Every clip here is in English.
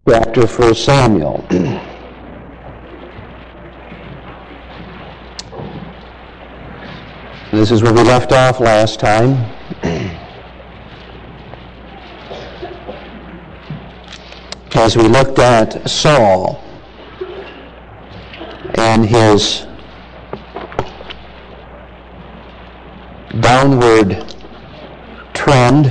Chapter 1 Samuel. This is where we left off last time. As we looked at Saul and his downward trend,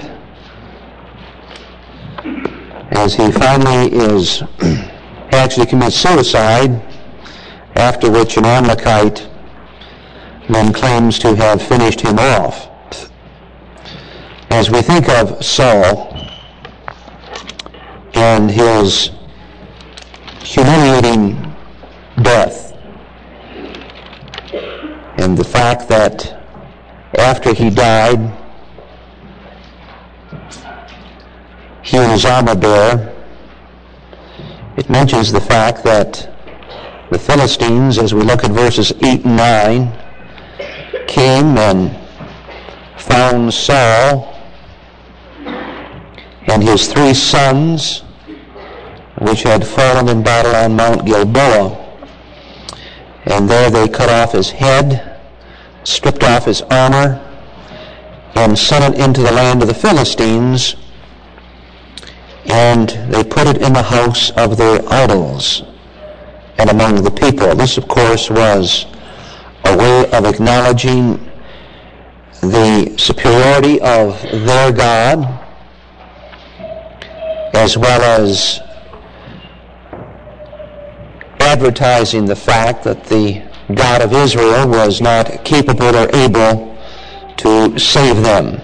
as he finally actually commits suicide, after which an Amalekite then claims to have finished him off. As we think of Saul and his humiliating death, and the fact that after he died, he and his armor bearer, it mentions the fact that the Philistines, as we look at verses 8 and 9, came and found Saul and his 3 sons, which had fallen in battle on Mount Gilboa. And there they cut off his head, stripped off his armor, and sent it into the land of the Philistines, and they put it in the house of their idols and among the people. This, of course, was a way of acknowledging the superiority of their God, as well as advertising the fact that the God of Israel was not capable or able to save them.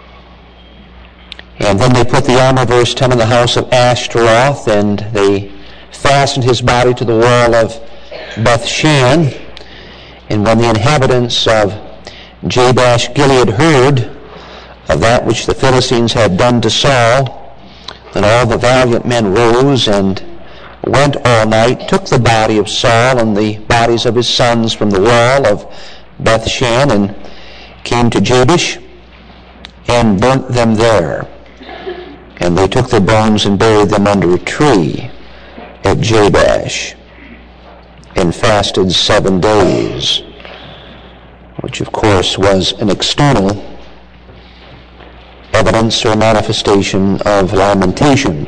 And then they put the armor, verse 10, in the house of Ashtaroth, and they fastened his body to the wall of Bethshan. And when the inhabitants of Jabesh Gilead heard of that which the Philistines had done to Saul, then all the valiant men rose and went all night, took the body of Saul and the bodies of his sons from the wall of Bethshan, and came to Jabesh and burnt them there. And they took their bones and buried them under a tree at Jabesh, and fasted 7 days, which of course was an external evidence or manifestation of lamentation.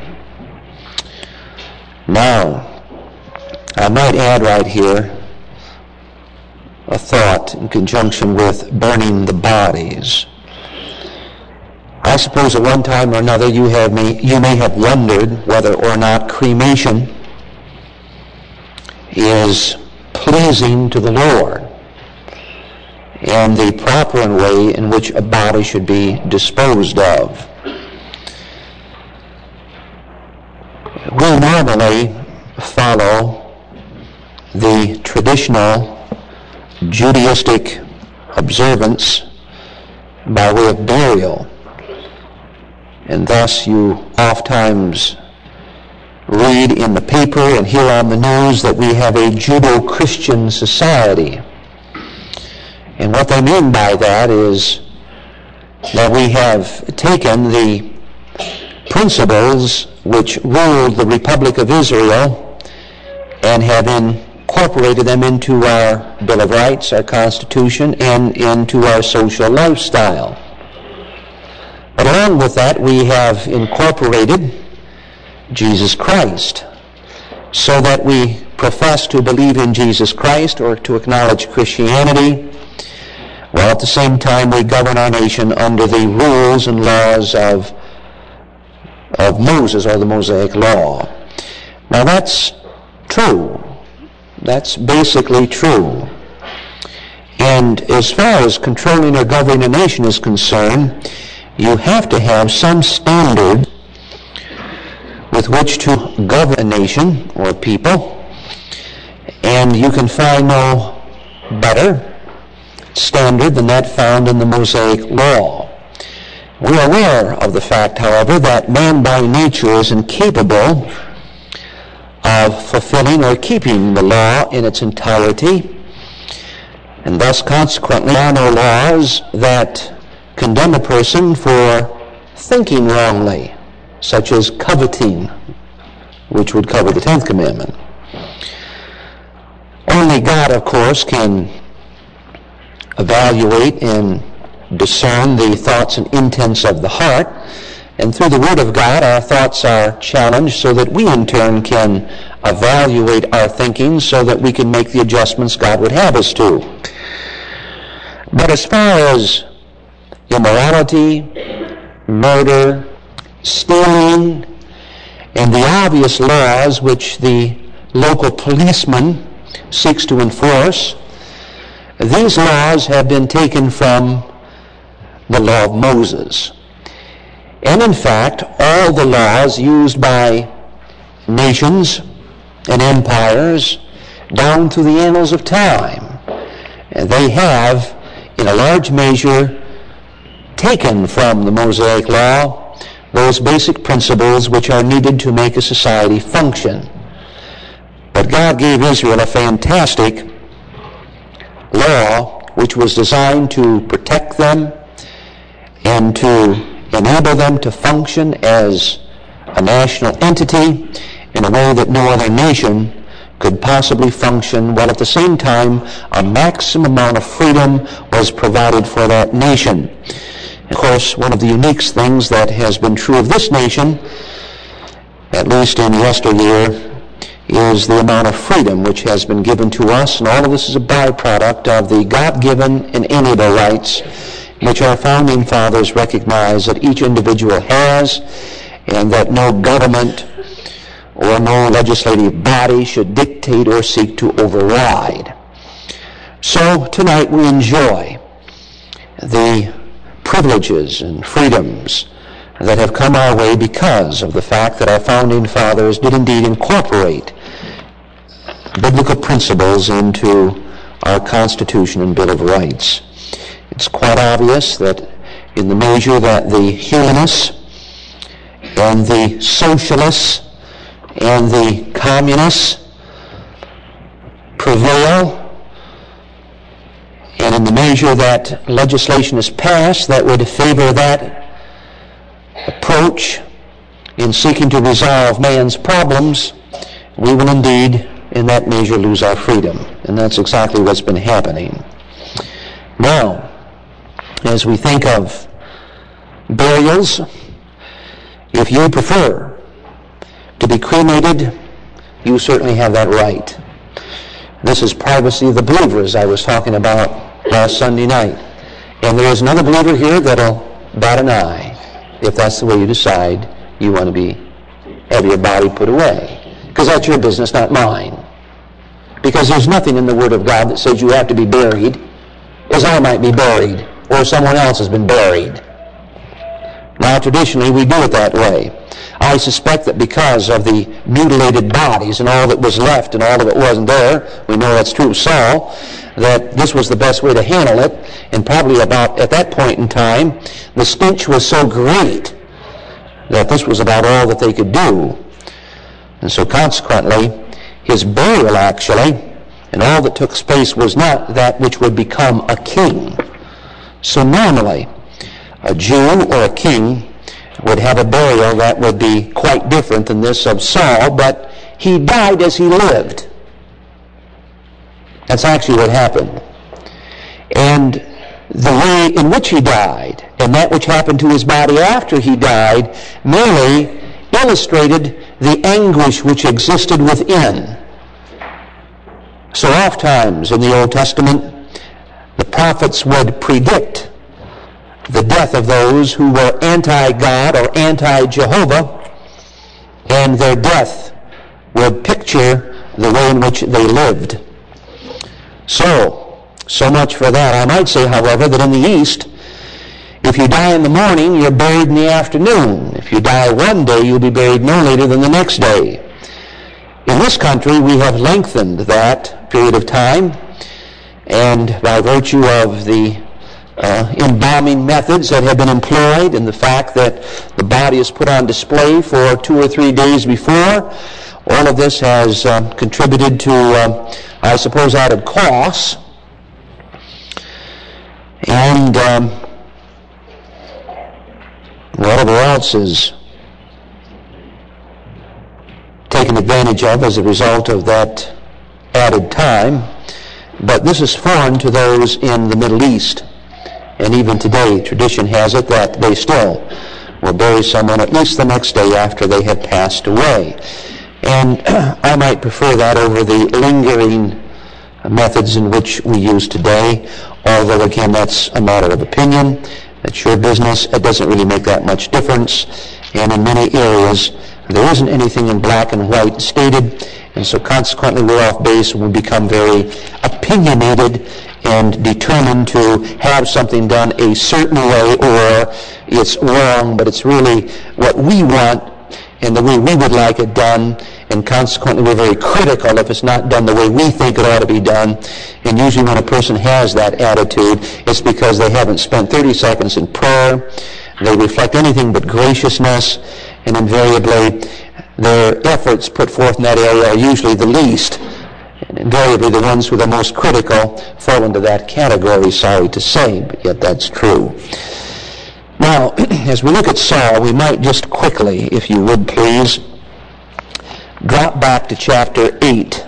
Now, I might add right here a thought in conjunction with burning the bodies. I suppose at one time or another you may have wondered whether or not cremation is pleasing to the Lord and the proper way in which a body should be disposed of. We normally follow the traditional Judaistic observance by way of burial, and thus you oftentimes read in the paper and hear on the news that we have a Judeo-Christian society. And what they mean by that is that we have taken the principles which ruled the Republic of Israel and have incorporated them into our Bill of Rights, our Constitution, and into our social lifestyle. But along with that, we have incorporated Jesus Christ, so that we profess to believe in Jesus Christ or to acknowledge Christianity, while at the same time we govern our nation under the rules and laws of Moses, or the Mosaic Law. Now that's true. That's basically true. And as far as controlling or governing a nation is concerned, you have to have some standard with which to govern a nation or people, and you can find no better standard than that found in the Mosaic Law. We are aware of the fact, however, that man by nature is incapable of fulfilling or keeping the law in its entirety, and thus consequently there are no laws that condemn a person for thinking wrongly, such as coveting, which would cover the 10th commandment. Only God, of course, can evaluate and discern the thoughts and intents of the heart. And through the Word of God, our thoughts are challenged so that we in turn can evaluate our thinking so that we can make the adjustments God would have us to. But as far as immorality, murder, stealing, and the obvious laws which the local policeman seeks to enforce, these laws have been taken from the law of Moses. And in fact, all the laws used by nations and empires down through the annals of time, they have, in a large measure, taken from the Mosaic Law those basic principles which are needed to make a society function. But God gave Israel a fantastic law which was designed to protect them and to enable them to function as a national entity in a way that no other nation could possibly function, while at the same time a maximum amount of freedom was provided for that nation. Of course, one of the unique things that has been true of this nation, at least in yesteryear, is the amount of freedom which has been given to us, and all of this is a byproduct of the God-given inalienable rights which our founding fathers recognized that each individual has, and that no government or no legislative body should dictate or seek to override. So tonight we enjoy the privileges and freedoms that have come our way because of the fact that our founding fathers did indeed incorporate biblical principles into our Constitution and Bill of Rights. It's quite obvious that in the measure that the humanists and the socialists and the communists prevail, and in the measure that legislation is passed that would favor that approach in seeking to resolve man's problems, we will indeed in that measure lose our freedom. And that's exactly what's been happening. Now, as we think of burials, if you prefer to be cremated, you certainly have that right. This is privacy of the believer, as I was talking about last Sunday night. And there is another believer here that'll bat an eye if that's the way you decide you want to have your body put away. Because that's your business, not mine. Because there's nothing in the Word of God that says you have to be buried as I might be buried, or someone else has been buried. Now, traditionally, we do it that way. I suspect that because of the mutilated bodies and all that was left and all of it wasn't there, we know that's true of Saul, that this was the best way to handle it, and probably about at that point in time, the stench was so great that this was about all that they could do. And so consequently, his burial actually, and all that took place was not that which would become a king. So normally, a Jew or a king would have a burial that would be quite different than this of Saul, but he died as he lived. That's actually what happened. And the way in which he died, and that which happened to his body after he died, merely illustrated the anguish which existed within. So oftentimes in the Old Testament, the prophets would predict the death of those who were anti-God or anti-Jehovah, and their death would picture the way in which they lived. So much for that. I might say, however, that in the East, if you die in the morning, you're buried in the afternoon. If you die one day, you'll be buried no later than the next day. In this country, we have lengthened that period of time, and by virtue of the embalming methods that have been employed and the fact that the body is put on display for 2 or 3 days before, all of this has contributed to, I suppose, added costs. And whatever else is advantage of as a result of that added time. But this is foreign to those in the Middle East. And even today, tradition has it that they still will bury someone at least the next day after they had passed away. And I might prefer that over the lingering methods in which we use today, although again that's a matter of opinion. That's your business. It doesn't really make that much difference. And in many areas, there isn't anything in black and white stated, and so consequently we're off base and we become very opinionated and determined to have something done a certain way, or it's wrong, but it's really what we want and the way we would like it done, and consequently we're very critical if it's not done the way we think it ought to be done. And usually when a person has that attitude, it's because they haven't spent 30 seconds in prayer. They reflect anything but graciousness, and invariably their efforts put forth in that area are usually the least. And invariably the ones who are the most critical fall into that category, sorry to say, but yet that's true. Now, as we look at Saul, we might just quickly, if you would please, drop back to chapter 8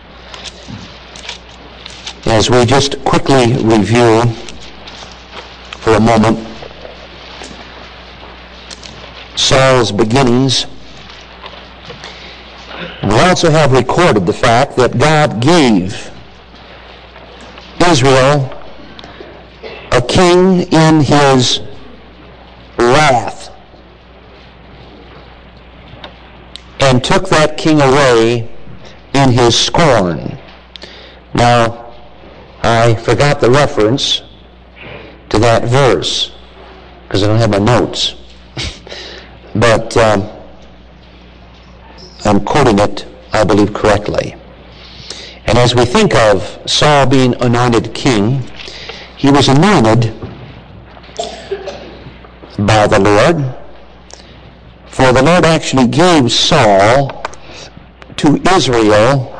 as we just quickly review for a moment Saul's beginnings. And we also have recorded the fact that God gave Israel a king in his wrath and took that king away in his scorn. Now, I forgot the reference to that verse because I don't have my notes. But I'm quoting it, I believe, correctly. And as we think of Saul being anointed king, he was anointed by the Lord, for the Lord actually gave Saul to Israel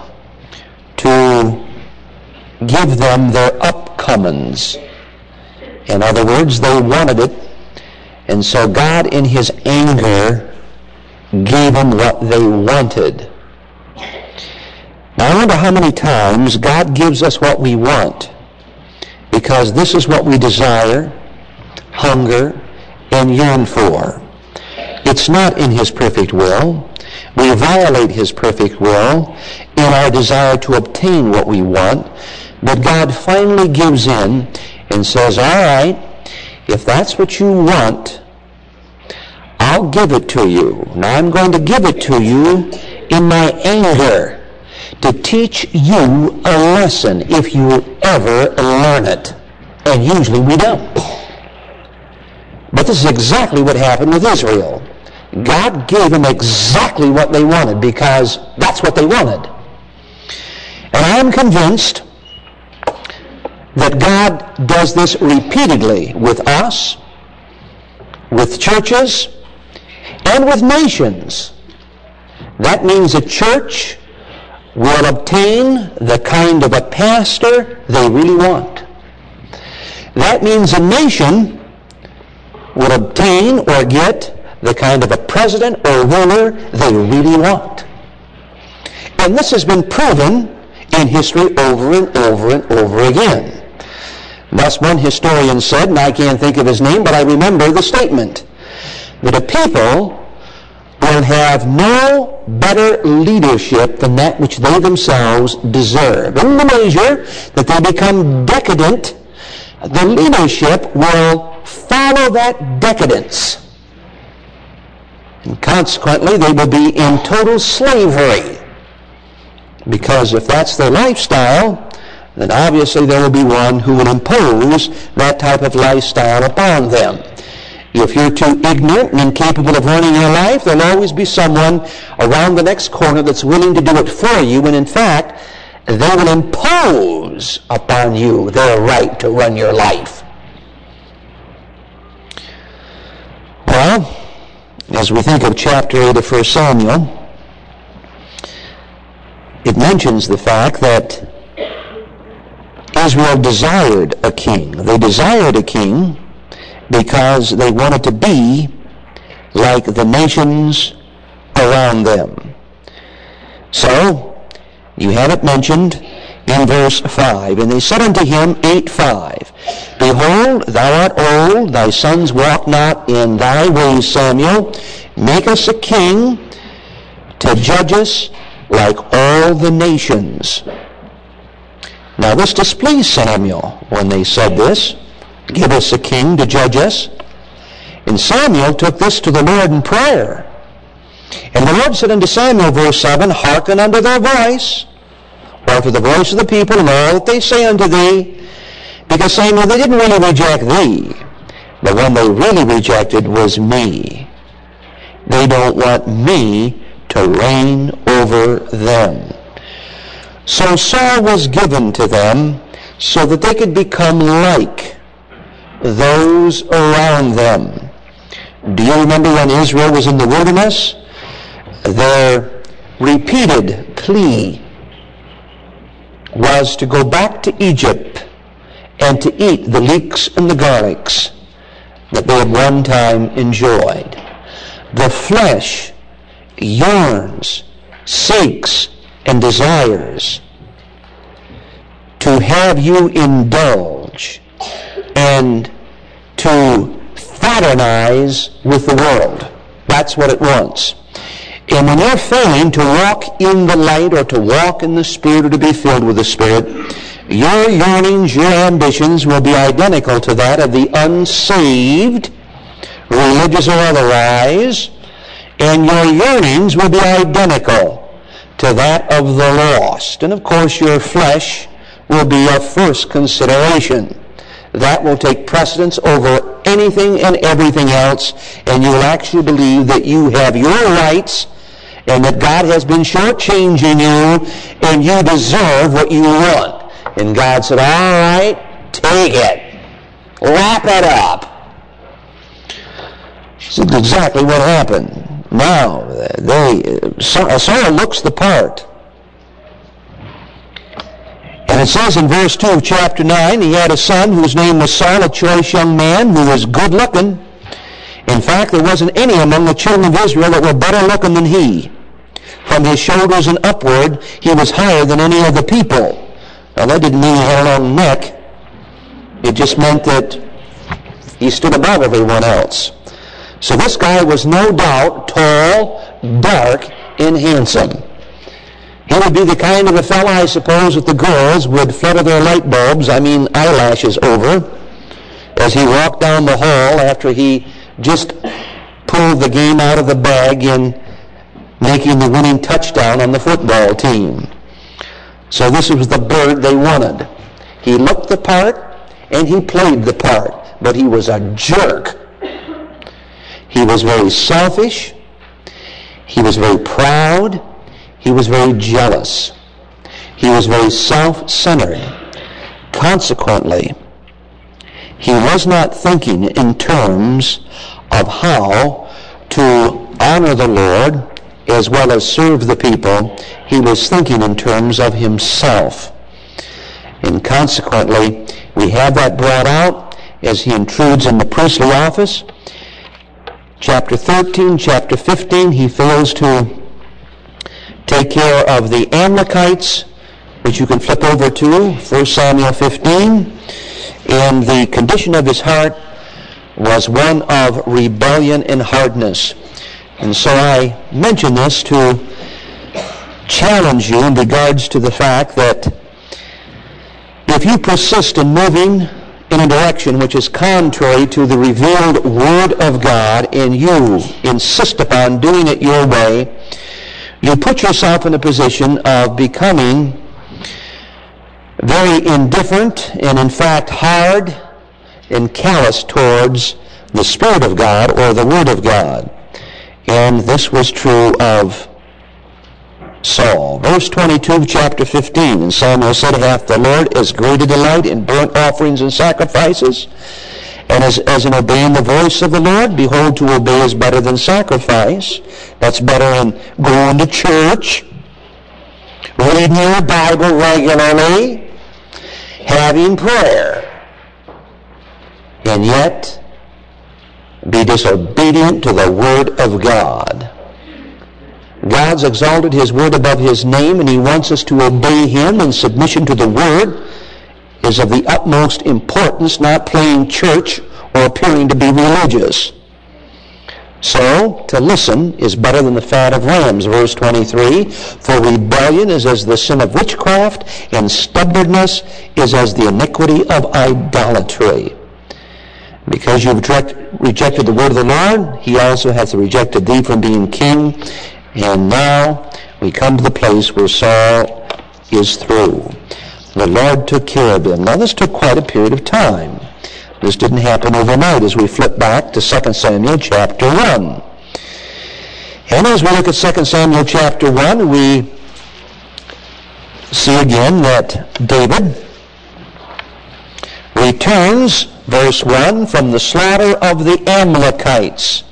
to give them their upcomings. In other words, they wanted it, and so God in his anger gave them what they wanted. Now I wonder how many times God gives us what we want, because this is what we desire, hunger, and yearn for. It's not in his perfect will. We violate his perfect will in our desire to obtain what we want, but God finally gives in and says, all right, if that's what you want, I'll give it to you. Now I'm going to give it to you in my anger to teach you a lesson if you ever learn it. And usually we don't. But this is exactly what happened with Israel. God gave them exactly what they wanted because that's what they wanted. And I am convinced that God does this repeatedly with us, with churches, and with nations. That means a church will obtain the kind of a pastor they really want. That means a nation will obtain or get the kind of a president or ruler they really want. And this has been proven in history over and over and over again. Thus one historian said, and I can't think of his name, but I remember the statement, that a people will have no better leadership than that which they themselves deserve. In the measure that they become decadent, the leadership will follow that decadence. And consequently, they will be in total slavery. Because if that's their lifestyle, then obviously there will be one who will impose that type of lifestyle upon them. If you're too ignorant and incapable of running your life, there'll always be someone around the next corner that's willing to do it for you, when in fact, they will impose upon you their right to run your life. Well, as we think of chapter 8 of 1 Samuel, it mentions the fact that Israel desired a king. They desired a king because they wanted to be like the nations around them. So, you have it mentioned in verse 5. And they said unto him, 8:5, Behold, thou art old, thy sons walk not in thy ways, Samuel. Make us a king to judge us like all the nations. Now this displeased Samuel when they said this. Give us a king to judge us. And Samuel took this to the Lord in prayer. And the Lord said unto Samuel, verse 7, Hearken unto their voice, or to the voice of the people, and all that they say unto thee. Because, Samuel, they didn't really reject thee. The one they really rejected was me. They don't want me to reign over them. So Saul was given to them so that they could become like those around them. Do you remember when Israel was in the wilderness? Their repeated plea was to go back to Egypt and to eat the leeks and the garlics that they had one time enjoyed. The flesh yearns, seeks, and desires to have you indulge and to fraternize with the world. That's what it wants. And when you're failing to walk in the light or to walk in the Spirit or to be filled with the Spirit, your yearnings, your ambitions will be identical to that of the unsaved, religious or otherwise, and your yearnings will be identical to that of the lost. And of course your flesh will be your first consideration. That will take precedence over anything and everything else, and you'll actually believe that you have your rights and that God has been shortchanging you and you deserve what you want. And God said, all right, take it. Wrap it up. This is exactly what happened. Now, Saul looks the part. And it says in verse 2 of chapter 9, he had a son whose name was Saul, a choice young man who was good looking. In fact, there wasn't any among the children of Israel that were better looking than he. From his shoulders and upward, he was higher than any of the people. Now, that didn't mean he had a long neck. It just meant that he stood above everyone else. So this guy was no doubt tall, dark, and handsome. He would be the kind of a fellow, I suppose, that the girls would flutter their light bulbs, eyelashes over, as he walked down the hall after he just pulled the game out of the bag in making the winning touchdown on the football team. So this was the bird they wanted. He looked the part and he played the part, but he was a jerk. He was very selfish. He was very proud. He was very jealous. He was very self-centered. Consequently, he was not thinking in terms of how to honor the Lord as well as serve the people. He was thinking in terms of himself. And consequently, we have that brought out as he intrudes in the priestly office. Chapter 13, chapter 15, he fails to take care of the Amalekites, which you can flip over to 1 Samuel 15. And the condition of his heart was one of rebellion and hardness. And so I mention this to challenge you in regards to the fact that if you persist in moving in a direction which is contrary to the revealed Word of God and you insist upon doing it your way, you put yourself in a position of becoming very indifferent and in fact hard and callous towards the Spirit of God or the Word of God. And this was true of Saul. Verse 22 of chapter 15, and Samuel said, Hath the Lord as great a delight in burnt offerings and sacrifices, and as in obeying the voice of the Lord? Behold, to obey is better than sacrifice. That's better than going to church, reading your Bible regularly, having prayer, and yet be disobedient to the Word of God. God's exalted His Word above His name, and He wants us to obey Him, and submission to the Word is of the utmost importance, not playing church or appearing to be religious. So, to listen is better than the fat of rams. Verse 23, for rebellion is as the sin of witchcraft, and stubbornness is as the iniquity of idolatry. Because you've rejected the word of the Lord, He also hath rejected thee from being king. And now we come to the place where Saul is through. The Lord took care of him. Now this took quite a period of time. This didn't happen overnight as we flip back to 2 Samuel chapter 1. And as we look at 2 Samuel chapter 1, we see again that David returns, verse 1, from the slaughter of the Amalekites.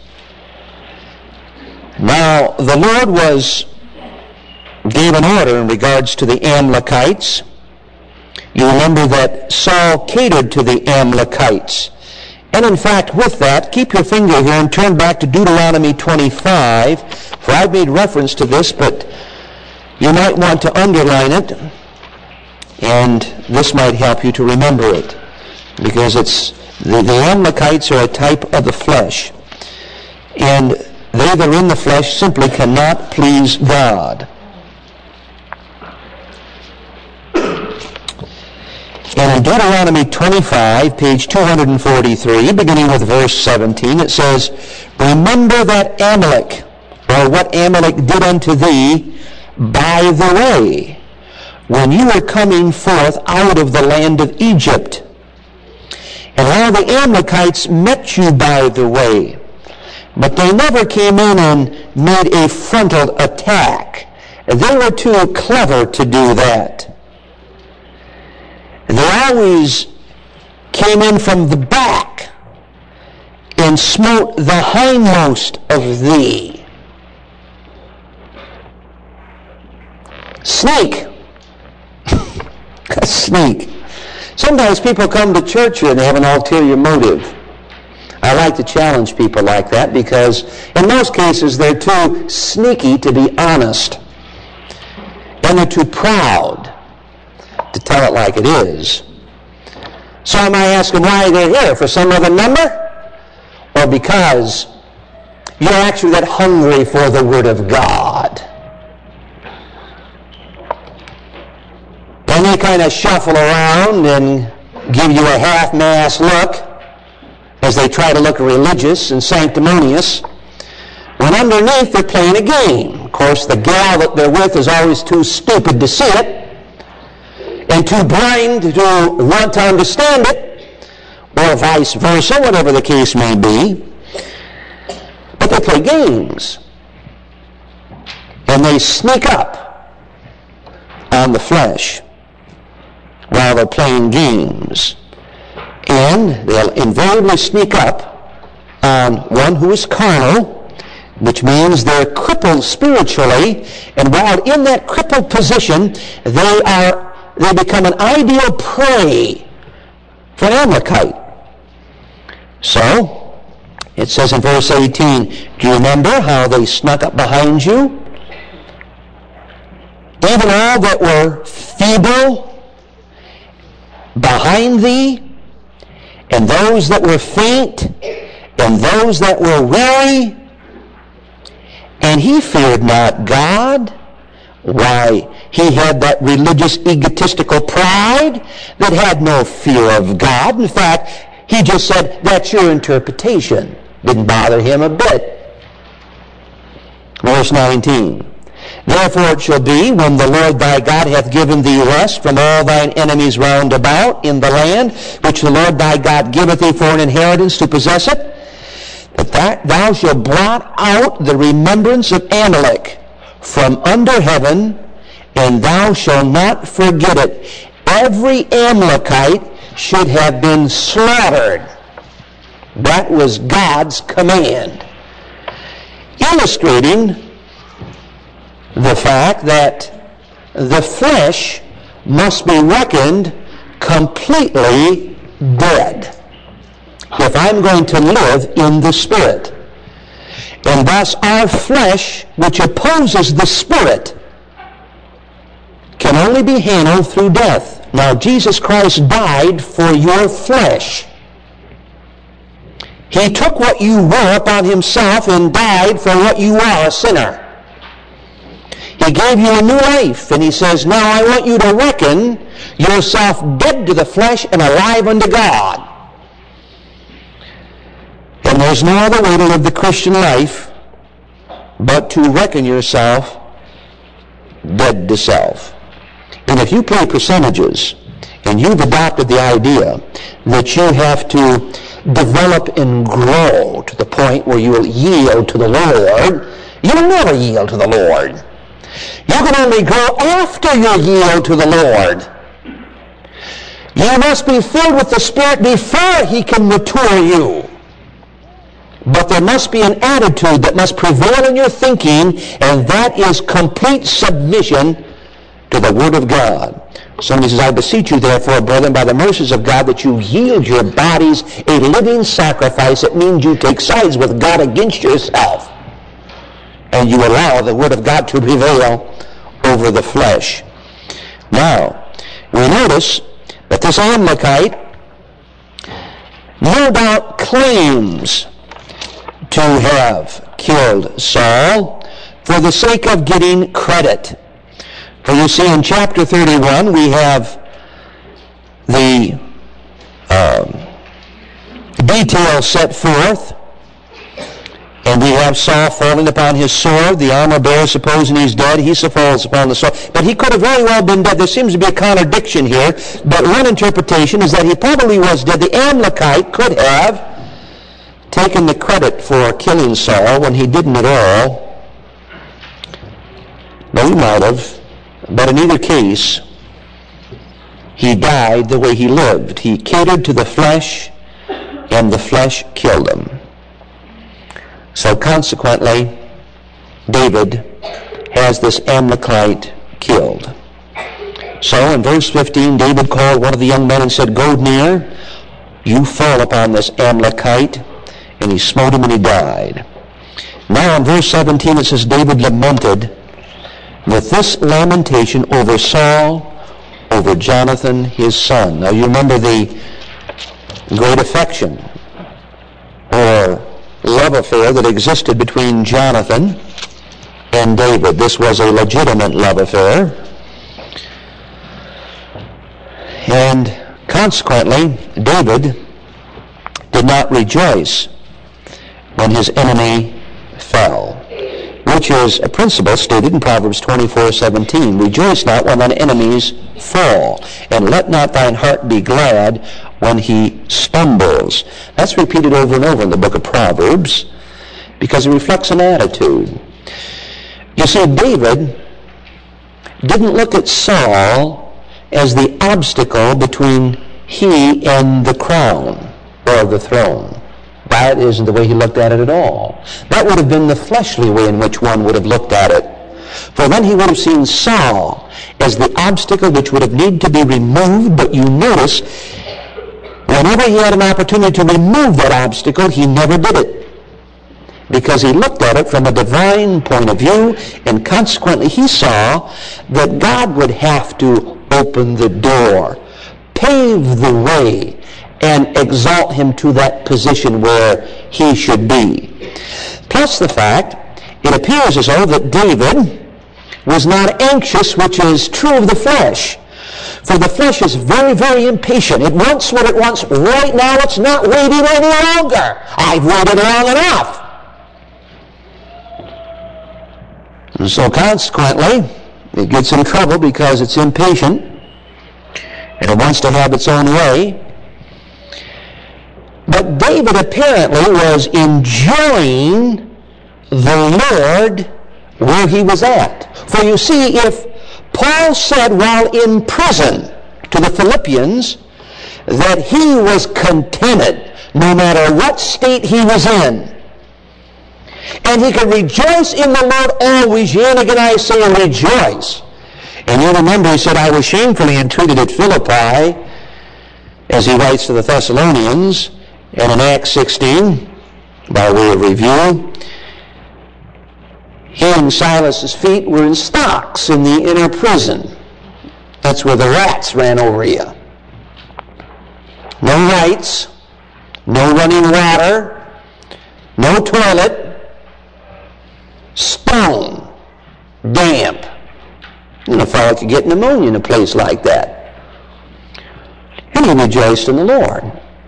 Now, the Lord gave an order in regards to the Amalekites. You remember that Saul catered to the Amalekites. And in fact, with that, keep your finger here and turn back to Deuteronomy 25, for I've made reference to this, but you might want to underline it, and this might help you to remember it, because the Amalekites are a type of the flesh, and they that are in the flesh simply cannot please God. And in Deuteronomy 25, page 243, beginning with verse 17, it says, remember that Amalek, or what Amalek did unto thee by the way, when you were coming forth out of the land of Egypt, and how the Amalekites met you by the way, but they never came in and made a frontal attack. They were too clever to do that. They always came in from the back and smote the hindmost of thee. Sneak. A sneak. Sometimes people come to church here and they have an ulterior motive. I like to challenge people like that because in most cases they're too sneaky to be honest. And they're too proud to tell it like it is. So am I asking why they're here? For some other number? Or because you're actually that hungry for the Word of God? And they kind of shuffle around and give you a half-mast look as they try to look religious and sanctimonious, when underneath they're playing a game. Of course, the gal that they're with is always too stupid to see it, and too blind to want to understand it, or vice versa, whatever the case may be. But they play games. And they sneak up on the flesh while they're playing games. And they'll invariably sneak up on one who is carnal, which means they're crippled spiritually, and while in that crippled position, they become an ideal prey for an Amalekite. So, it says in verse 18, do you remember how they snuck up behind you? Even all that were feeble behind thee, and those that were faint, and those that were weary, and he feared not God. Why, he had that religious egotistical pride that had no fear of God. In fact, he just said, that's your interpretation. Didn't bother him a bit. Verse 19. Therefore it shall be, when the Lord thy God hath given thee rest from all thine enemies round about in the land, which the Lord thy God giveth thee for an inheritance to possess it, that thou shalt blot out the remembrance of Amalek from under heaven, and thou shalt not forget it. Every Amalekite should have been slaughtered. That was God's command. Illustrating the fact that the flesh must be reckoned completely dead if I'm going to live in the Spirit. And thus our flesh, which opposes the Spirit, can only be handled through death. Now, Jesus Christ died for your flesh. He took what you were upon himself and died for what you are, a sinner. He gave you a new life, and he says, now I want you to reckon yourself dead to the flesh and alive unto God. And there's no other way to live the Christian life but to reckon yourself dead to self. And if you play percentages, and you've adopted the idea that you have to develop and grow to the point where you will yield to the Lord, you'll never yield to the Lord. You can only grow after you yield to the Lord. You must be filled with the Spirit before he can mature you. But there must be an attitude that must prevail in your thinking, and that is complete submission to the Word of God. Somebody says, I beseech you, therefore, brethren, by the mercies of God, that you yield your bodies a living sacrifice. It means you take sides with God against yourself, and you allow the Word of God to prevail over the flesh. Now, we notice that this Amalekite no doubt claims to have killed Saul for the sake of getting credit. For you see, in chapter 31, we have the details set forth, and we have Saul falling upon his sword, the armor bearer supposing he's dead, he falls upon the sword. But he could have very well been dead. There seems to be a contradiction here, but one interpretation is that he probably was dead. The Amalekite could have taken the credit for killing Saul when he didn't at all. But he might have. But in either case, he died the way he lived. He catered to the flesh, and the flesh killed him. So consequently, David has this Amalekite killed. So in verse 15, David called one of the young men and said, go near, you fall upon this Amalekite. And he smote him and he died. Now in verse 17 it says, David lamented with this lamentation over Saul, over Jonathan his son. Now you remember the great affection or love affair that existed between Jonathan and David. This was a legitimate love affair. And consequently, David did not rejoice when his enemy fell, which is a principle stated in Proverbs 24:17. Rejoice not when thine enemies fall, and let not thine heart be glad when he stumbles. That's repeated over and over in the book of Proverbs because it reflects an attitude. You see, David didn't look at Saul as the obstacle between he and the crown or the throne. That isn't the way he looked at it at all. That would have been the fleshly way in which one would have looked at it. For then he would have seen Saul as the obstacle which would have needed to be removed. But you notice, whenever he had an opportunity to remove that obstacle, he never did it. Because he looked at it from a divine point of view, and consequently he saw that God would have to open the door, pave the way, and exalt him to that position where he should be. Plus the fact, it appears as though that David was not anxious, which is true of the flesh. For the flesh is very, very impatient. It wants what it wants right now. It's not waiting any longer. I've waited long enough. And so consequently, it gets in trouble because it's impatient and it wants to have its own way. But David apparently was enjoying the Lord where he was at. For you see, if Paul said while in prison to the Philippians that he was contented no matter what state he was in, and he could rejoice in the Lord always, yea and again I say, rejoice. And you remember he said, I was shamefully entreated at Philippi, as he writes to the Thessalonians, and in Acts 16, by way of review, He and Silas's feet were in stocks in the inner prison. That's where the rats ran over you. No lights, no running water, no toilet, stone, damp. And a fellow could get pneumonia in a place like that. And he rejoiced in the Lord.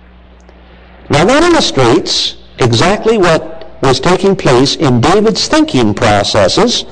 Now that illustrates exactly what was taking place in David's thinking processes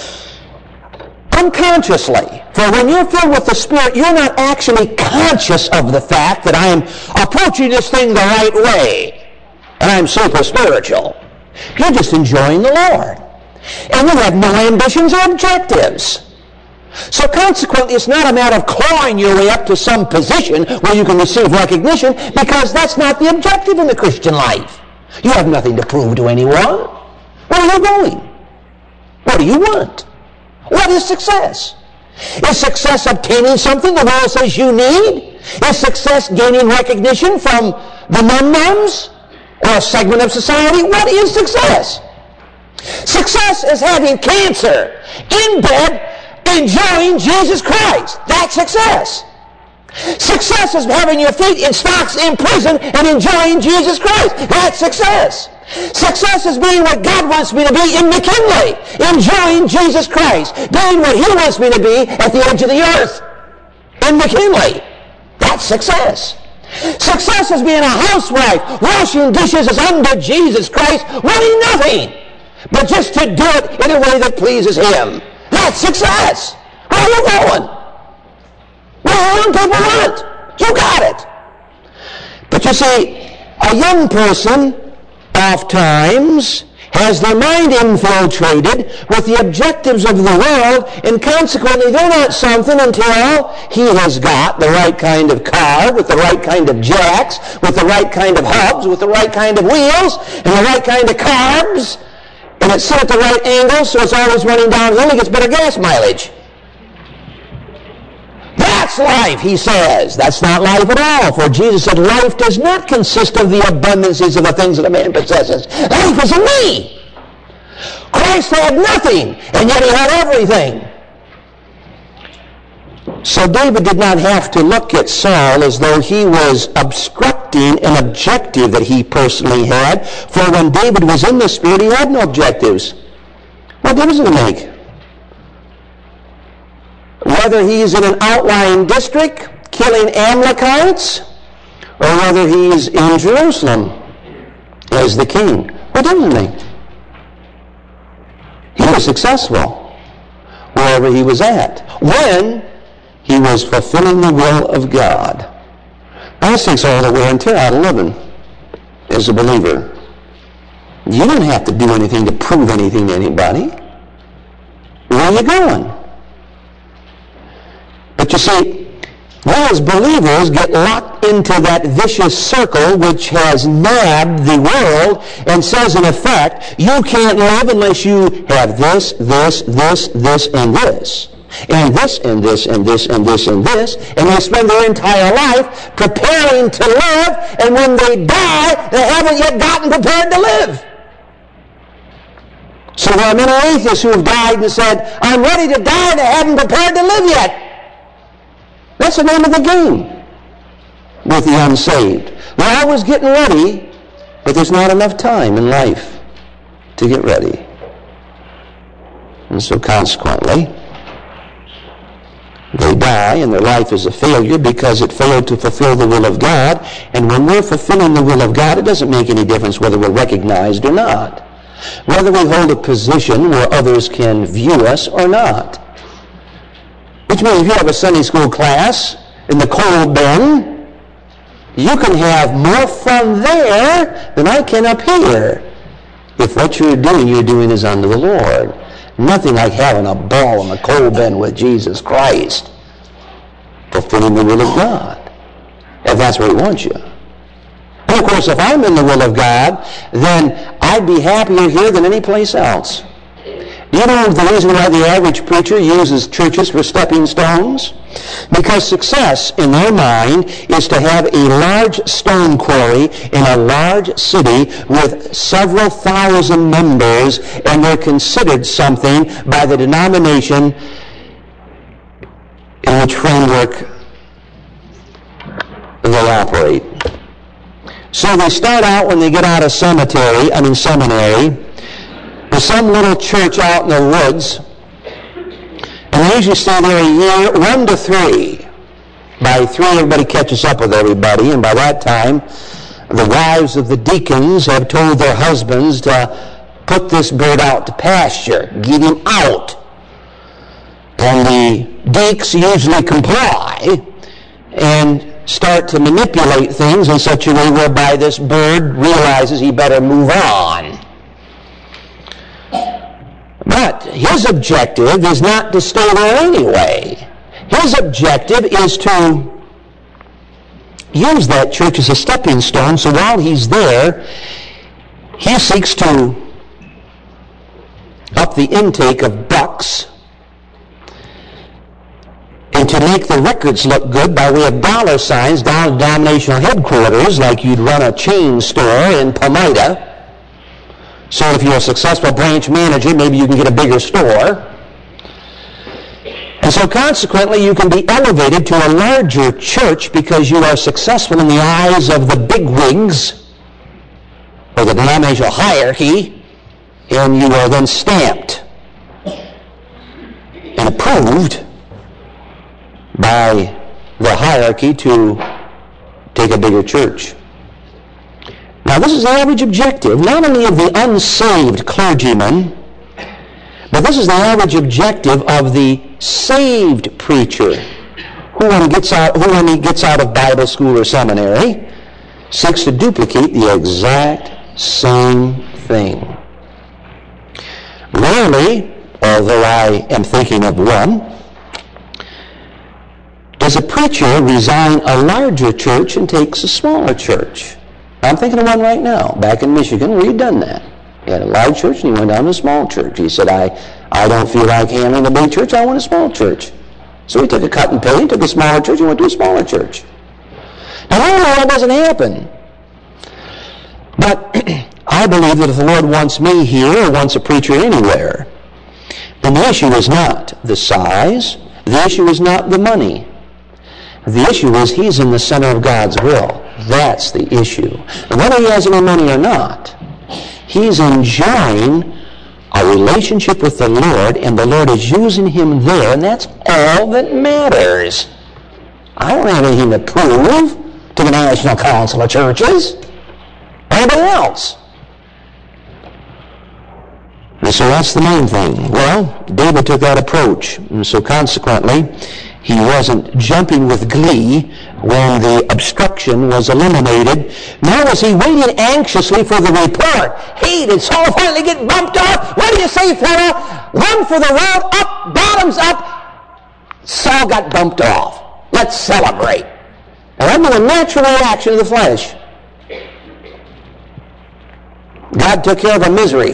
unconsciously. For when you're filled with the Spirit, you're not actually conscious of the fact that I'm approaching this thing the right way and I'm super spiritual. You're just enjoying the Lord. And you have no ambitions or objectives. So consequently, it's not a matter of clawing your way up to some position where you can receive recognition, because that's not the objective in the Christian life. You have nothing to prove to anyone. Where are you going? What do you want? What is success? Is success obtaining something the world says you need? Is success gaining recognition from the num-nums or a segment of society? What is success? Success is having cancer in bed enjoying Jesus Christ. That's success. Success is having your feet in stocks in prison and enjoying Jesus Christ. That's success. Success is being what God wants me to be in McKinley, enjoying Jesus Christ, being what He wants me to be at the edge of the earth in McKinley. That's success. Success is being a housewife, washing dishes as under Jesus Christ, wanting nothing but just to do it in a way that pleases Him. That's success. Where are you going? What young people want? You got it. But you see, a young person oftentimes has their mind infiltrated with the objectives of the world, and consequently they're not something until he has got the right kind of car, with the right kind of jacks, with the right kind of hubs, with the right kind of wheels, and the right kind of carbs, and it's set at the right angle so it's always running downhill and gets better gas mileage. That's life, he says. That's not life at all. For Jesus said, life does not consist of the abundances of the things that a man possesses. Life is in me. Christ had nothing, and yet he had everything. So David did not have to look at Saul as though he was obstructing an objective that he personally had. For when David was in the Spirit, he had no objectives. What difference does it make? Whether he's in an outlying district killing Amalekites, or whether he's in Jerusalem as the king. What difference does it make? He was successful wherever he was at, when he was fulfilling the will of God. Now, this takes all the wear and tear out of living as a believer. You don't have to do anything to prove anything to anybody. Where are you going? But you see, we as believers get locked into that vicious circle which has nabbed the world and says, in effect, you can't live unless you have this, this, this, this, and this. And this, and this, and this, and this, and this. And they spend their entire life preparing to live, and when they die, they haven't yet gotten prepared to live. So there are many atheists who have died and said, I'm ready to die, and they haven't prepared to live yet. That's the name of the game with the unsaved. They're always getting ready, but there's not enough time in life to get ready. And so consequently, they die and their life is a failure because it failed to fulfill the will of God. And when we're fulfilling the will of God, it doesn't make any difference whether we're recognized or not, whether we hold a position where others can view us or not. Which means if you have a Sunday school class in the coal bin, you can have more fun there than I can up here. If what you're doing is unto the Lord. Nothing like having a ball in the coal bin with Jesus Christ, fulfilling the will of God, if that's where He wants you. And of course, if I'm in the will of God, then I'd be happier here than any place else. You know the reason why the average preacher uses churches for stepping stones? Because success, in their mind, is to have a large stone quarry in a large city with several thousand members, and they're considered something by the denomination in which framework they operate. So they start out when they get out of seminary, with some little church out in the woods, and they usually stay there a year, 1 to 3. By 3, everybody catches up with everybody, and by that time, the wives of the deacons have told their husbands to put this bird out to pasture, get him out. And the deacons usually comply and start to manipulate things in such a way whereby this bird realizes he better move on. But his objective is not to stay there anyway. His objective is to use that church as a stepping stone, so while he's there, he seeks to up the intake of bucks and to make the records look good by way of dollar signs down at denominational headquarters, like you'd run a chain store in Palmyra. So if you're a successful branch manager, maybe you can get a bigger store. And so consequently, you can be elevated to a larger church because you are successful in the eyes of the bigwigs or the denominational hierarchy, and you are then stamped and approved by the hierarchy to take a bigger church. Now, this is the average objective, not only of the unsaved clergyman, but this is the average objective of the saved preacher who, when he gets out of Bible school or seminary, seeks to duplicate the exact same thing. Rarely, although I am thinking of one, does a preacher resign a larger church and takes a smaller church. I'm thinking of one right now, back in Michigan, where he'd done that. He had a large church and he went down to a small church. He said, I don't feel like handling a big church, I want a small church. So he took a cut and pay and took a smaller church and went to a smaller church. Now, normally that doesn't happen. But I believe that if the Lord wants me here or wants a preacher anywhere, then the issue is not the size, the issue is not the money. The issue is he's in the center of God's will. That's the issue. And whether he has any money or not, he's enjoying a relationship with the Lord, and the Lord is using him there, and that's all that matters. I don't have anything to prove to the National Council of Churches. Anybody else? And so that's the main thing. Well, David took that approach, and so consequently, he wasn't jumping with glee when the obstruction was eliminated, nor was he waiting anxiously for the report. Hey, did Saul finally get bumped off? What do you say, fella? Run for the road, up, bottoms up. Saul got bumped off. Let's celebrate. And that'd be a natural reaction of the flesh. God took care of the misery.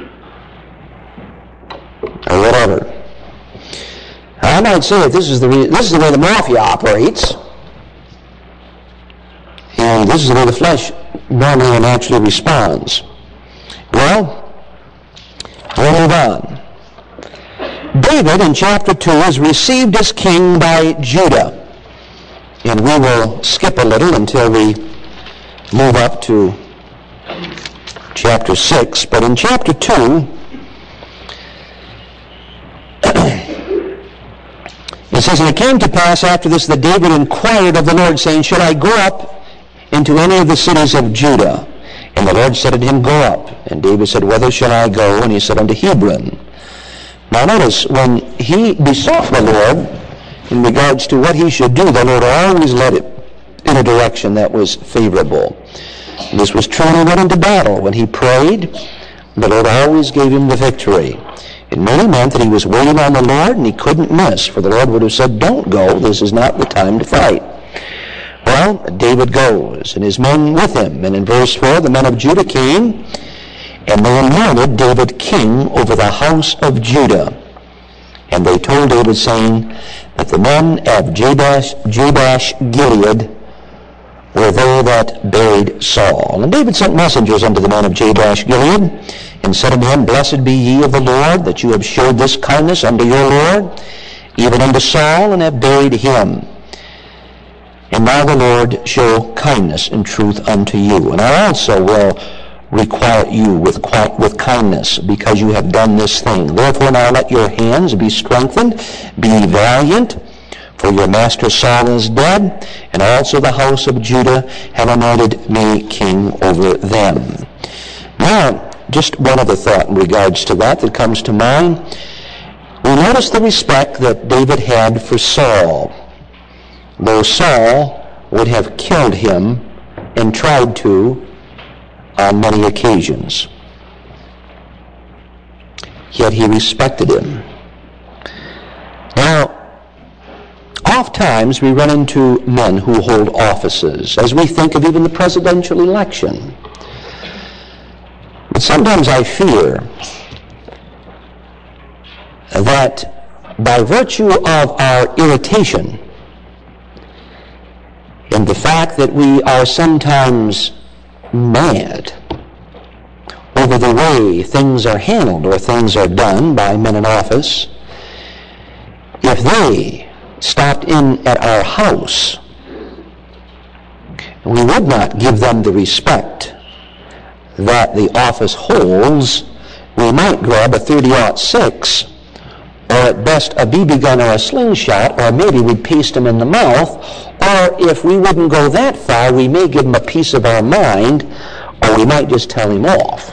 Or whatever. I might say that this is the way the mafia operates, and this is the way the flesh normally and naturally responds. Well, we'll move on. David in chapter 2 is received as king by Judah, and we will skip a little until we move up to chapter 6. But in chapter 2, it says, and it came to pass after this that David inquired of the Lord, saying, should I go up into any of the cities of Judah? And the Lord said unto him, go up. And David said, whither shall I go? And he said, unto Hebron. Now notice, when he besought the Lord in regards to what he should do, the Lord always led it in a direction that was favorable. And this was true when he went into battle. When he prayed, the Lord always gave him the victory. It merely meant that he was waiting on the Lord and he couldn't miss, for the Lord would have said, don't go, this is not the time to fight. Well, David goes, and his men with him. And in verse 4, the men of Judah came And they anointed David king over the house of Judah. And they told David, saying, that the men of Jabesh Gilead were they that buried Saul. And David sent messengers unto the men of Jabesh Gilead, and said unto them, Blessed be ye of the Lord, that you have showed this kindness unto your Lord, even unto Saul, and have buried him. And now the Lord show kindness and truth unto you. And I also will requite you with kindness, because you have done this thing. Therefore now let your hands be strengthened, be valiant, for your master Saul is dead, and also the house of Judah have anointed me king over them. Now, just one other thought in regards to that comes to mind. We notice the respect that David had for Saul, though Saul would have killed him and tried to on many occasions. Yet he respected him. Now, oftentimes we run into men who hold offices, as we think of even the presidential election. But sometimes I fear that by virtue of our irritation and the fact that we are sometimes mad over the way things are handled or things are done by men in office, if they stopped in at our house, we would not give them the respect that the office holds. We might grab a .30-06, or at best a BB gun or a slingshot, or maybe we'd paste them in the mouth, or if we wouldn't go that far, we may give him a piece of our mind, or we might just tell him off.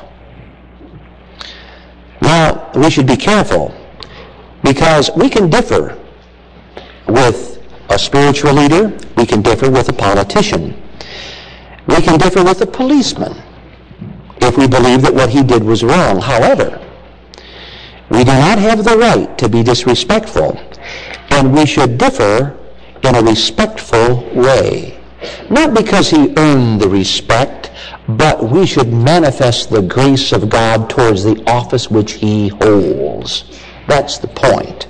Now, we should be careful, because we can differ with a spiritual leader, we can differ with a politician, we can differ with a policeman, if we believe that what he did was wrong. However, we do not have the right to be disrespectful, and we should differ in a respectful way. Not because he earned the respect, but we should manifest the grace of God towards the office which he holds. That's the point.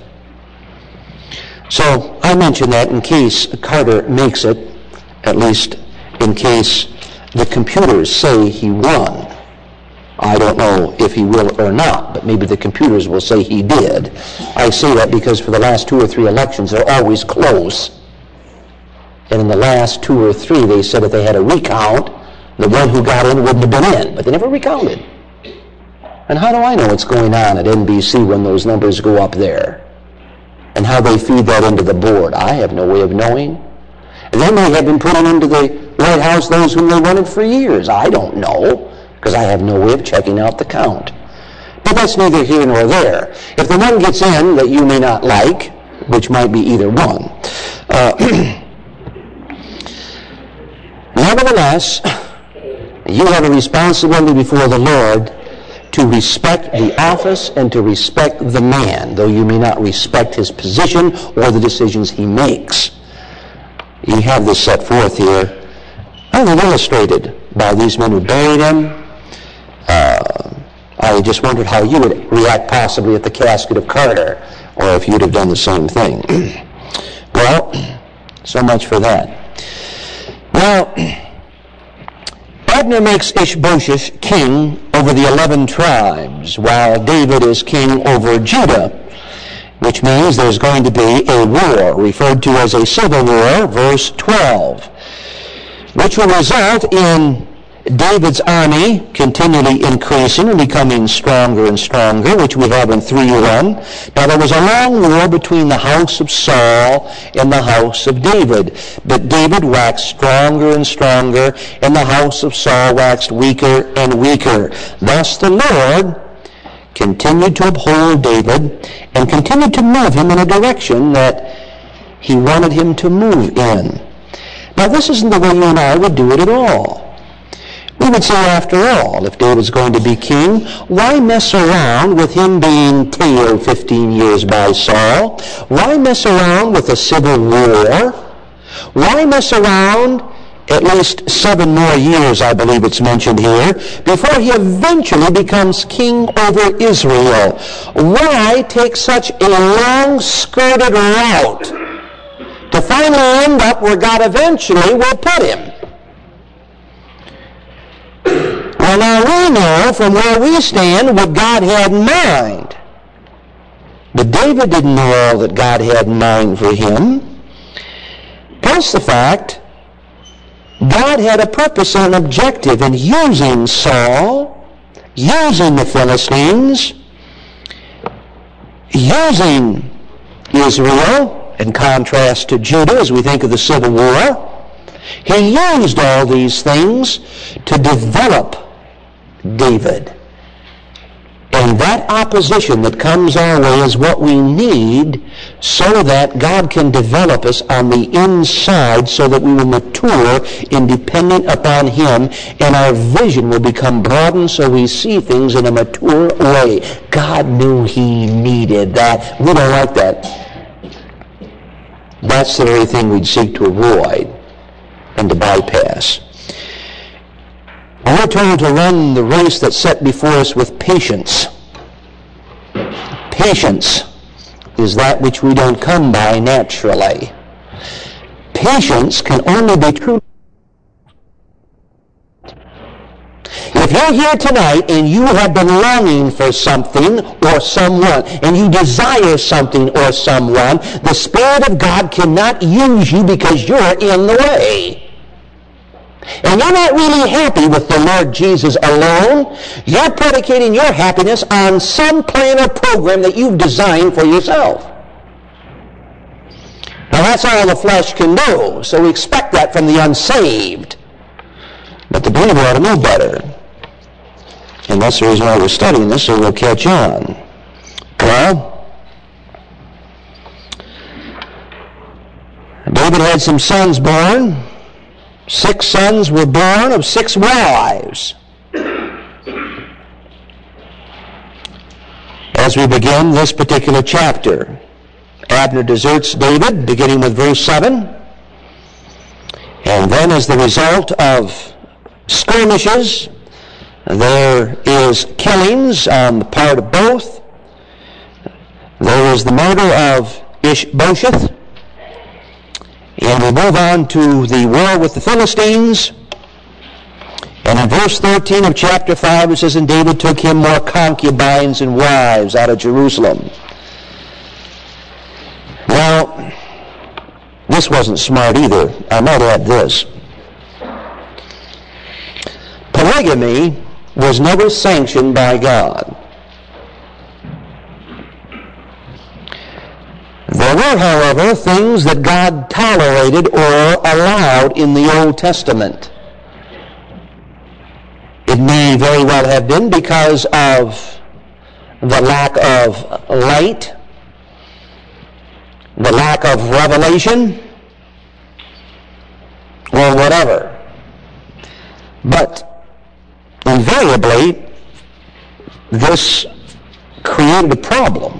So I mention that in case Carter makes it, at least in case the computers say he won. I don't know if he will or not, but maybe the computers will say he did. I say that because for the last 2 or 3 elections, they're always close. And in the last 2 or 3, they said if they had a recount, the one who got in wouldn't have been in, but they never recounted. And how do I know what's going on at NBC when those numbers go up there? And how they feed that into the board? I have no way of knowing. And they may have been putting into the White House those whom they wanted for years. I don't know, because I have no way of checking out the count. But that's neither here nor there. If the one gets in that you may not like, which might be either one, nevertheless, you have a responsibility before the Lord to respect the office and to respect the man, though you may not respect his position or the decisions he makes. You have this set forth here, I think illustrated by these men who buried him. I just wondered how you would react possibly at the casket of Carter, or if you'd have done the same thing. Well, so much for that. Now, Abner makes Ishbosheth king over the 11 tribes, while David is king over Judah, which means there's going to be a war, referred to as a civil war, verse 12, which will result in David's army continually increasing and becoming stronger and stronger, which we have in 3:1. Now there was a long war between the house of Saul and the house of David, but David waxed stronger and stronger, and the house of Saul waxed weaker and weaker. Thus the Lord continued to uphold David and continued to move him in a direction that he wanted him to move in. Now this isn't the way you and I would do it at all. We would say, after all, if David's going to be king, why mess around with him being tailed 15 years by Saul? Why mess around with a civil war? Why mess around at least 7 more years, I believe it's mentioned here, before he eventually becomes king over Israel. Why take such a long-skirted route to finally end up where God eventually will put him? Well, now we know from where we stand what God had in mind. But David didn't know all that God had in mind for him. Plus the fact, God had a purpose and an objective in using Saul, using the Philistines, using Israel, in contrast to Judah as we think of the Civil War. He used all these things to develop David. And that opposition that comes our way is what we need so that God can develop us on the inside so that we will mature in dependent upon him and our vision will become broadened so we see things in a mature way. God knew he needed that. We don't like that. That's the very thing we'd seek to avoid and to bypass. We're told to run the race that's set before us with patience. Patience is that which we don't come by naturally. Patience can only be true. If you're here tonight and you have been longing for something or someone, and you desire something or someone, the Spirit of God cannot use you because you're in the way. And you're not really happy with the Lord Jesus alone. You're predicating your happiness on some plan or program that you've designed for yourself. Now that's all the flesh can do, so we expect that from the unsaved. But the believer ought to know better. And that's the reason why we're studying this, so we'll catch on. Well, David had some sons born. 6 sons were born of 6 wives. As we begin this particular chapter, Abner deserts David, beginning with verse 7. And then as the result of skirmishes, there is killings on the part of both. There is the murder of Ishbosheth. And we move on to the war with the Philistines. And in verse 13 of chapter 5 it says, and David took him more concubines and wives out of Jerusalem. Well, this wasn't smart either. I might add this. Polygamy was never sanctioned by God. There were, however, things that God tolerated or allowed in the Old Testament. It may very well have been because of the lack of light, the lack of revelation, or whatever. But invariably, this created a problem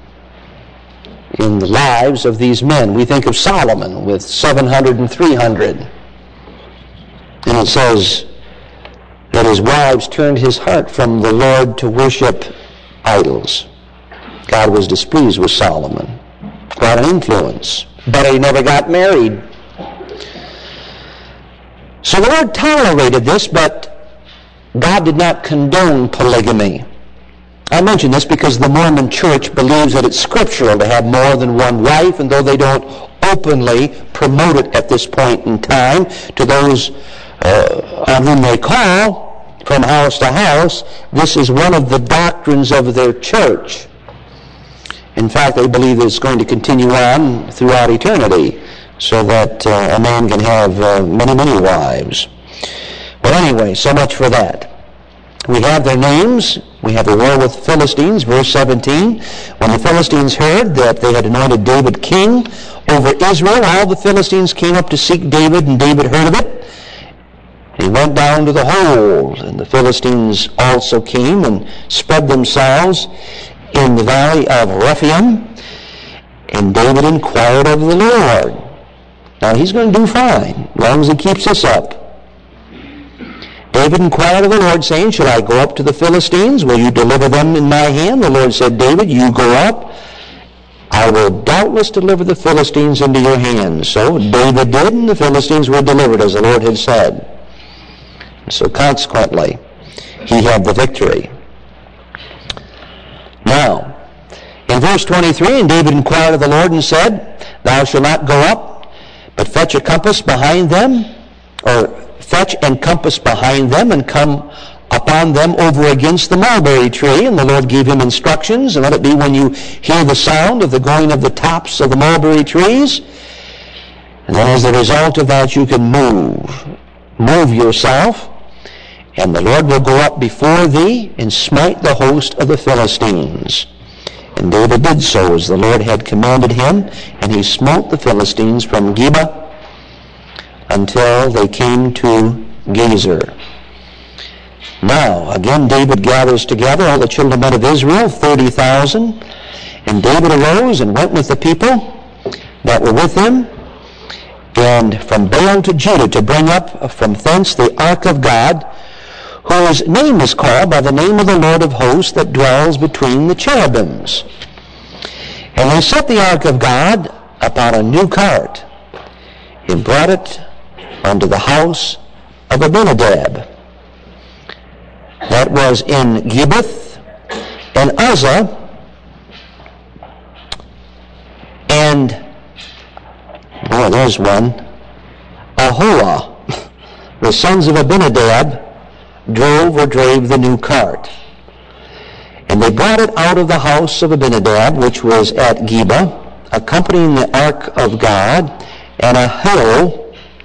in the lives of these men. We think of Solomon with 700 and 300. And it says that his wives turned his heart from the Lord to worship idols. God was displeased with Solomon. Quite an influence. But he never got married. So the Lord tolerated this, but God did not condone polygamy. I mention this because the Mormon Church believes that it's scriptural to have more than one wife, and though they don't openly promote it at this point in time to those on whom they call from house to house, this is one of the doctrines of their church. In fact, they believe that it's going to continue on throughout eternity, so that a man can have many, many wives. But anyway, so much for that. We have their names. We have the war with the Philistines, verse 17. When the Philistines heard that they had anointed David king over Israel, all the Philistines came up to seek David, and David heard of it. He went down to the hold, and the Philistines also came and spread themselves in the valley of Rephaim, and David inquired of the Lord. Now, he's going to do fine, as long as he keeps this up. David inquired of the Lord, saying, shall I go up to the Philistines? Will you deliver them in my hand? The Lord said, David, you go up. I will doubtless deliver the Philistines into your hands. So David did, and the Philistines were delivered, as the Lord had said. So consequently, he had the victory. Now, in verse 23, and David inquired of the Lord and said, thou shalt not go up, but fetch a compass behind them, or fetch and compass behind them, and come upon them over against the mulberry tree. And the Lord gave him instructions, and let it be when you hear the sound of the going of the tops of the mulberry trees. And then as a result of that, you can move yourself, and the Lord will go up before thee and smite the host of the Philistines. And David did so as the Lord had commanded him, and he smote the Philistines from Geba until they came to Gezer. Now, again, David gathers together all the children of Israel, 30,000. And David arose and went with the people that were with him, and from Baal to Judah, to bring up from thence the ark of God, whose name is called by the name of the Lord of hosts, that dwells between the cherubims. And they set the ark of God upon a new cart, and brought it unto the house of Abinadab, that was in Gibbeth, and Uzzah, and, there's one, Aholah, the sons of Abinadab, drave the new cart. And they brought it out of the house of Abinadab, which was at Geba, accompanying the ark of God, and Ahio,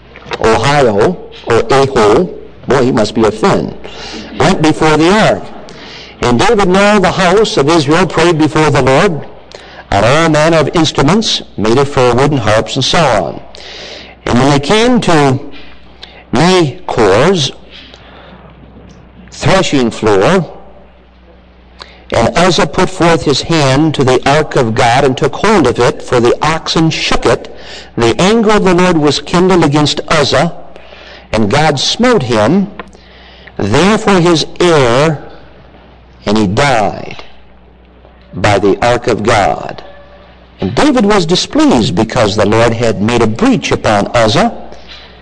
boy, he must be a Finn, went before the ark. And David and all the house of Israel prayed before the Lord on all manner of instruments made of fir, wooden harps, and so on. And when they came to Nachor's threshing floor, and Uzzah put forth his hand to the ark of God, and took hold of it, for the oxen shook it, the anger of the Lord was kindled against Uzzah, and God smote him, therefore his heir, and he died by the ark of God. And David was displeased because the Lord had made a breach upon Uzzah,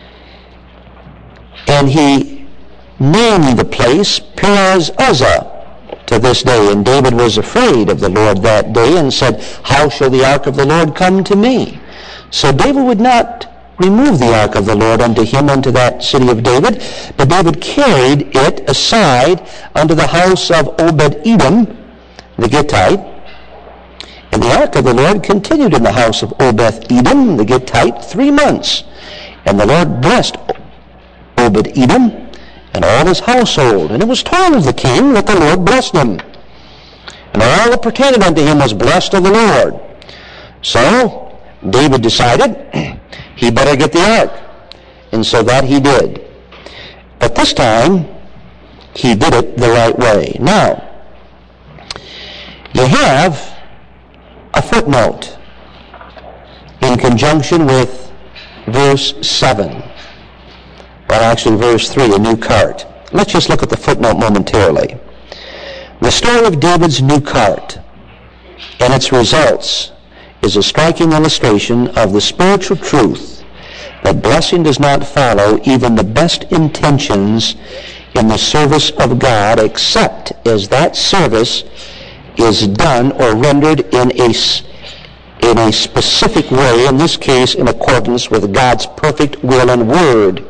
and he named the place Perez Uzzah to this day. And David was afraid of the Lord that day, and said, how shall the ark of the Lord come to me? So David would not remove the ark of the Lord unto him, unto that city of David, but David carried it aside unto the house of Obed-Edom, the Gittite. And the ark of the Lord continued in the house of Obed-Edom, the Gittite, 3 months. And the Lord blessed Obed-Edom and all his household. And it was told of the king that the Lord blessed him. And all that pertained unto him was blessed of the Lord. So David decided he better get the ark. And so that he did. But this time, he did it the right way. Now, you have a footnote in conjunction with verse 7. Well, actually, verse 3, a new cart. Let's just look at the footnote momentarily. The story of David's new cart and its results is a striking illustration of the spiritual truth that blessing does not follow even the best intentions in the service of God, except as that service is done or rendered in a specific way, in this case in accordance with God's perfect will and word.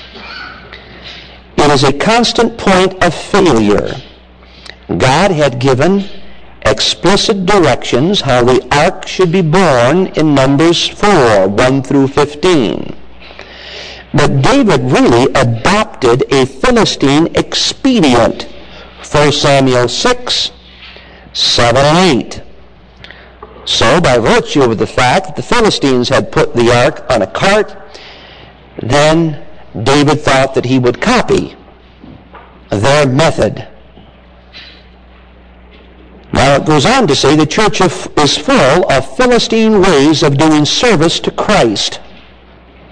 It is a constant point of failure. God had given explicit directions how the ark should be borne in Numbers 4, 1 through 15. But David really adopted a Philistine expedient. 1 Samuel 6, 7 and 8. So, by virtue of the fact that the Philistines had put the ark on a cart, then David thought that he would copy their method. Now it goes on to say the church is full of Philistine ways of doing service to Christ.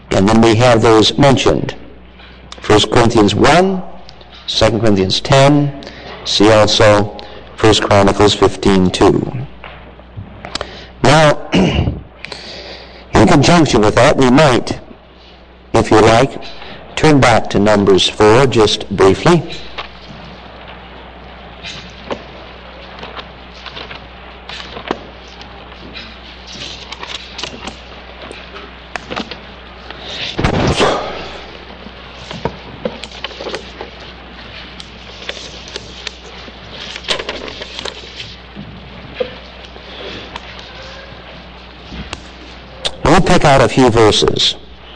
And then we have those mentioned. 1 Corinthians 1, 2 Corinthians 10, see also 1 Chronicles 15:2. Now, in conjunction with that, we might, if you like, turn back to Numbers 4 just briefly. We'll pick out a few verses.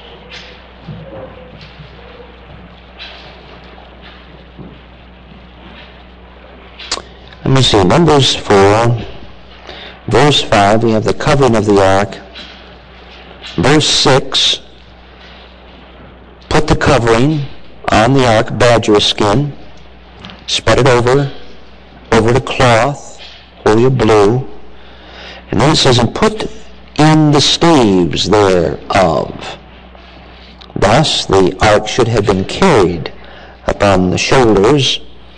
Let me see, Numbers 4, verse 5, we have the covering of the ark. Verse 6, put the covering on the ark, badger skin, spread it over the cloth, wholly of blue. And then it says, and put in the staves thereof. Thus, the ark should have been carried upon the shoulders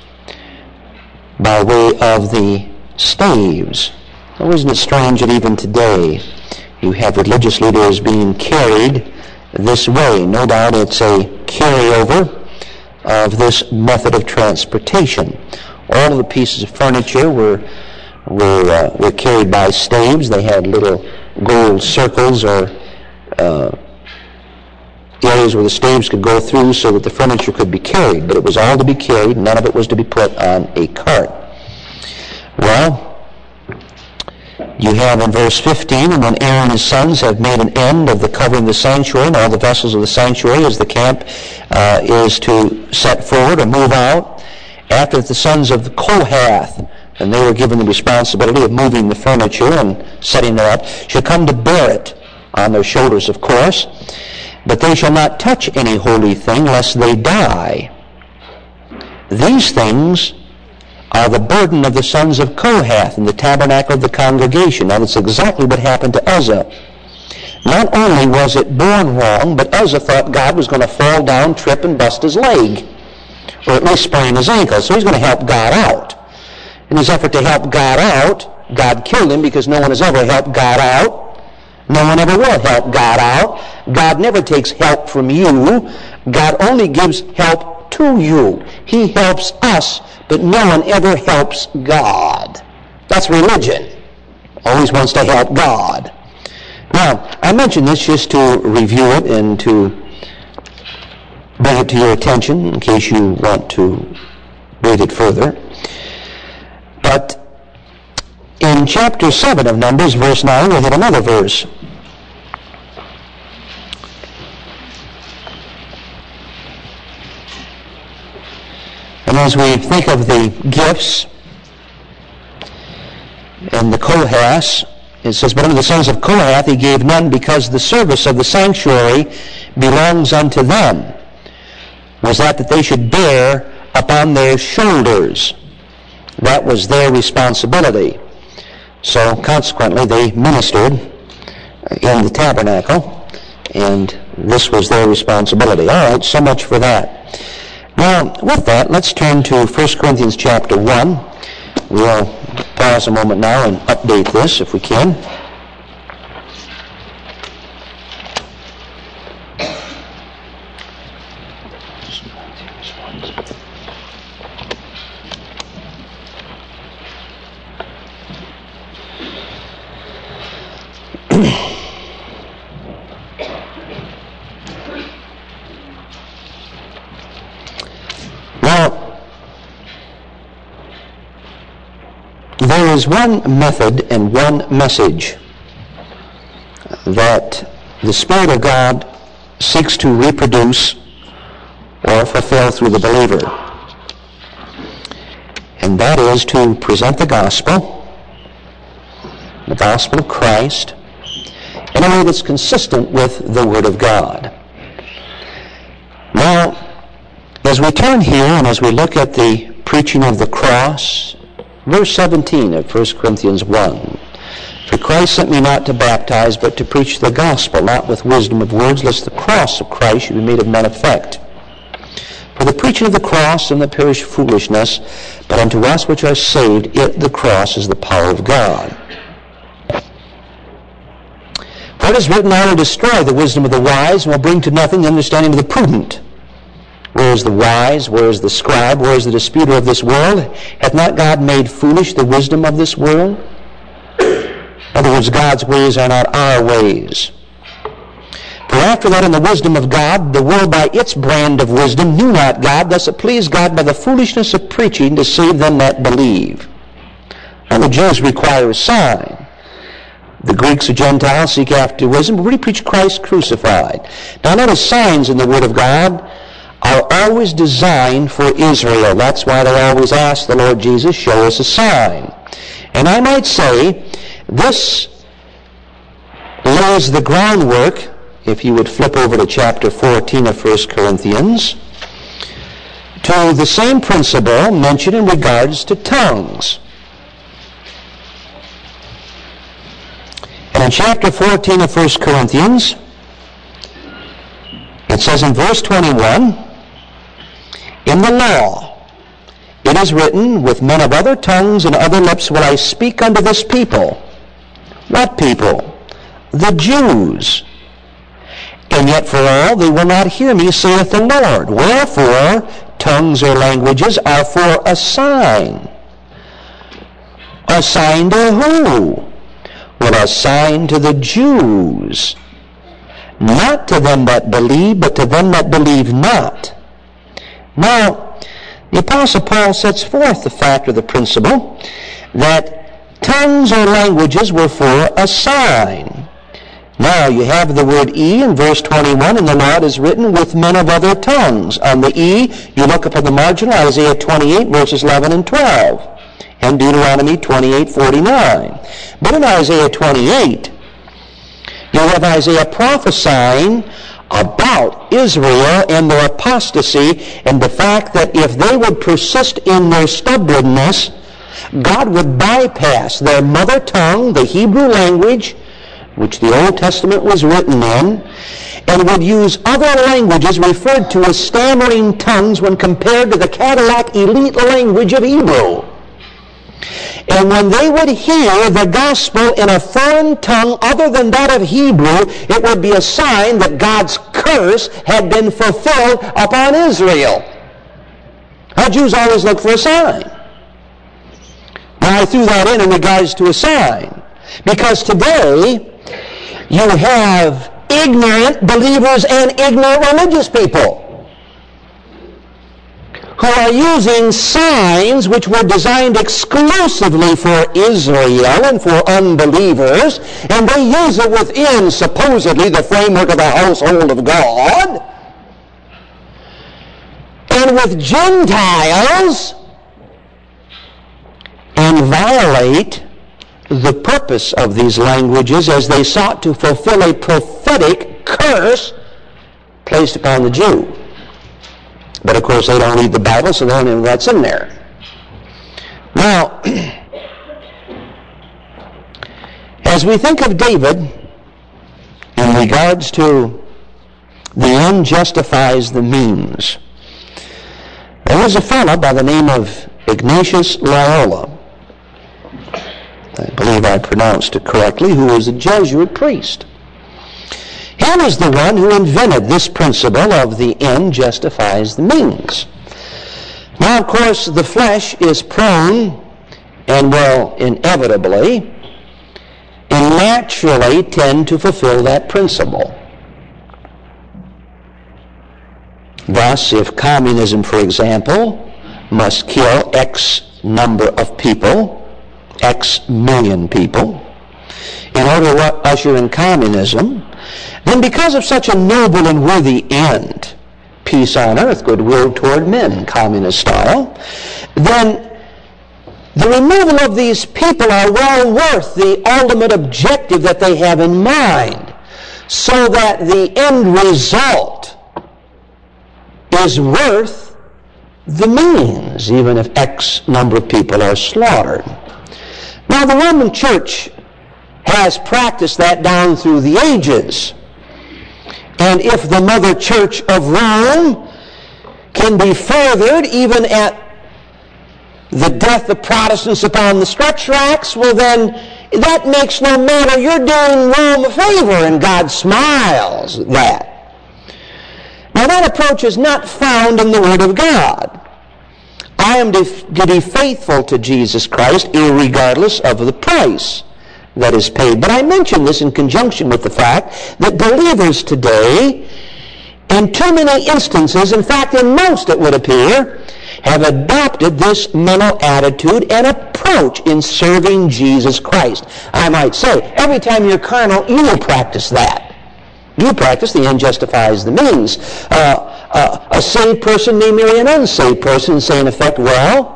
by way of the staves. Now, isn't it strange that even today you have religious leaders being carried this way? No doubt it's a carryover of this method of transportation. All of the pieces of furniture were carried by staves. They had little gold circles or areas where the staves could go through so that the furniture could be carried. But it was all to be carried. None of it was to be put on a cart. Well, you have in verse 15, and when Aaron and his sons have made an end of the covering of the sanctuary and all the vessels of the sanctuary as the camp is to set forward or move out, after the sons of Kohath, and they were given the responsibility of moving the furniture and setting it up, shall come to bear it on their shoulders, of course. But they shall not touch any holy thing, lest they die. These things are the burden of the sons of Kohath in the tabernacle of the congregation. Now, that's exactly what happened to Uzzah. Not only was it born wrong, but Uzzah thought God was going to fall down, trip, and bust his leg, or at least sprain his ankle. So he's going to help God out. In his effort to help God out, God killed him because no one has ever helped God out. No one ever will help God out. God never takes help from you. God only gives help to you. He helps us, but no one ever helps God. That's religion. Always wants to help God. Now, I mention this just to review it and to bring it to your attention in case you want to read it further. But in chapter 7 of Numbers, verse 9, we have another verse. And as we think of the gifts and the Kohaths, it says, but unto the sons of Kohath he gave none, because the service of the sanctuary belongs unto them. Was that they should bear upon their shoulders. That was their responsibility. So consequently they ministered in the tabernacle, and this was their responsibility. All right, so much for that. Now, with that, let's turn to 1 Corinthians chapter 1. We'll pause a moment now and update this if we can. Now, there is one method and one message that the Spirit of God seeks to reproduce or fulfill through the believer. And that is to present the gospel of Christ, in a way that's consistent with the Word of God. Now, as we turn here and as we look at the preaching of the cross, verse 17 of 1 Corinthians 1, for Christ sent me not to baptize, but to preach the gospel, not with wisdom of words, lest the cross of Christ should be made of none effect. For the preaching of the cross and the perish foolishness, but unto us which are saved, it, the cross, is the power of God. For it is written, I will destroy the wisdom of the wise, and will bring to nothing the understanding of the prudent. Where is the wise? Where is the scribe? Where is the disputer of this world? Hath not God made foolish the wisdom of this world? In other words, God's ways are not our ways. For after that, in the wisdom of God, the world by its brand of wisdom knew not God, thus it pleased God by the foolishness of preaching to save them that believe. And the Jews require a sign. The Greeks or Gentiles seek after wisdom, but we preach Christ crucified. Now notice, signs in the Word of God are always designed for Israel. That's why they always ask the Lord Jesus, show us a sign. And I might say, this lays the groundwork, if you would flip over to chapter 14 of 1 Corinthians, to the same principle mentioned in regards to tongues. And in chapter 14 of 1 Corinthians, it says in verse 21, in the law it is written, with men of other tongues and other lips will I speak unto this people. What people? The Jews. And yet for all they will not hear me, saith the Lord. Wherefore, tongues or languages are for a sign. A sign to who? Well, a sign to the Jews. Not to them that believe, but to them that believe not. Now, the Apostle Paul sets forth the fact or the principle that tongues or languages were for a sign. Now, you have the word E in verse 21, and the law is written with men of other tongues. On the E, you look up on the margin, Isaiah 28, verses 11 and 12, and Deuteronomy 28:49. But in Isaiah 28, you have Isaiah prophesying about Israel and their apostasy, and the fact that if they would persist in their stubbornness, God would bypass their mother tongue, the Hebrew language, which the Old Testament was written in, and would use other languages referred to as stammering tongues when compared to the Cadillac elite language of Hebrew. And when they would hear the gospel in a foreign tongue other than that of Hebrew, it would be a sign that God's curse had been fulfilled upon Israel. Our Jews always look for a sign. Now I threw that in regards to a sign, because today you have ignorant believers and ignorant religious people who are using signs which were designed exclusively for Israel and for unbelievers, and they use it within supposedly the framework of the household of God. And with Gentiles, and violate the purpose of these languages as they sought to fulfill a prophetic curse placed upon the Jew. But of course they don't read the Bible, so they don't know what's in there. Now, as we think of David in regards to the end justifies the means, there was a fellow by the name of Ignatius Loyola, I believe I pronounced it correctly, who was a Jesuit priest. He was the one who invented this principle of the end justifies the means. Now, of course, the flesh is prone and will inevitably and naturally tend to fulfill that principle. Thus, if communism, for example, must kill X number of people, X million people, in order to usher in communism, then because of such a noble and worthy end, peace on earth, goodwill toward men, communist style, then the removal of these people are well worth the ultimate objective that they have in mind, so that the end result is worth the means, even if X number of people are slaughtered. Now, the Roman Church has practiced that down through the ages. And if the Mother Church of Rome can be furthered even at the death of Protestants upon the stretch racks, well then, that makes no matter. You're doing Rome a favor, and God smiles at that. Now that approach is not found in the Word of God. I am to be faithful to Jesus Christ, irregardless of the price that is paid. But I mention this in conjunction with the fact that believers today, in too many instances, in fact in most it would appear, have adopted this mental attitude and approach in serving Jesus Christ. I might say, every time you're carnal, you will practice that. You practice the end justifies the means. A saved person may marry an unsaved person and say, in effect, well,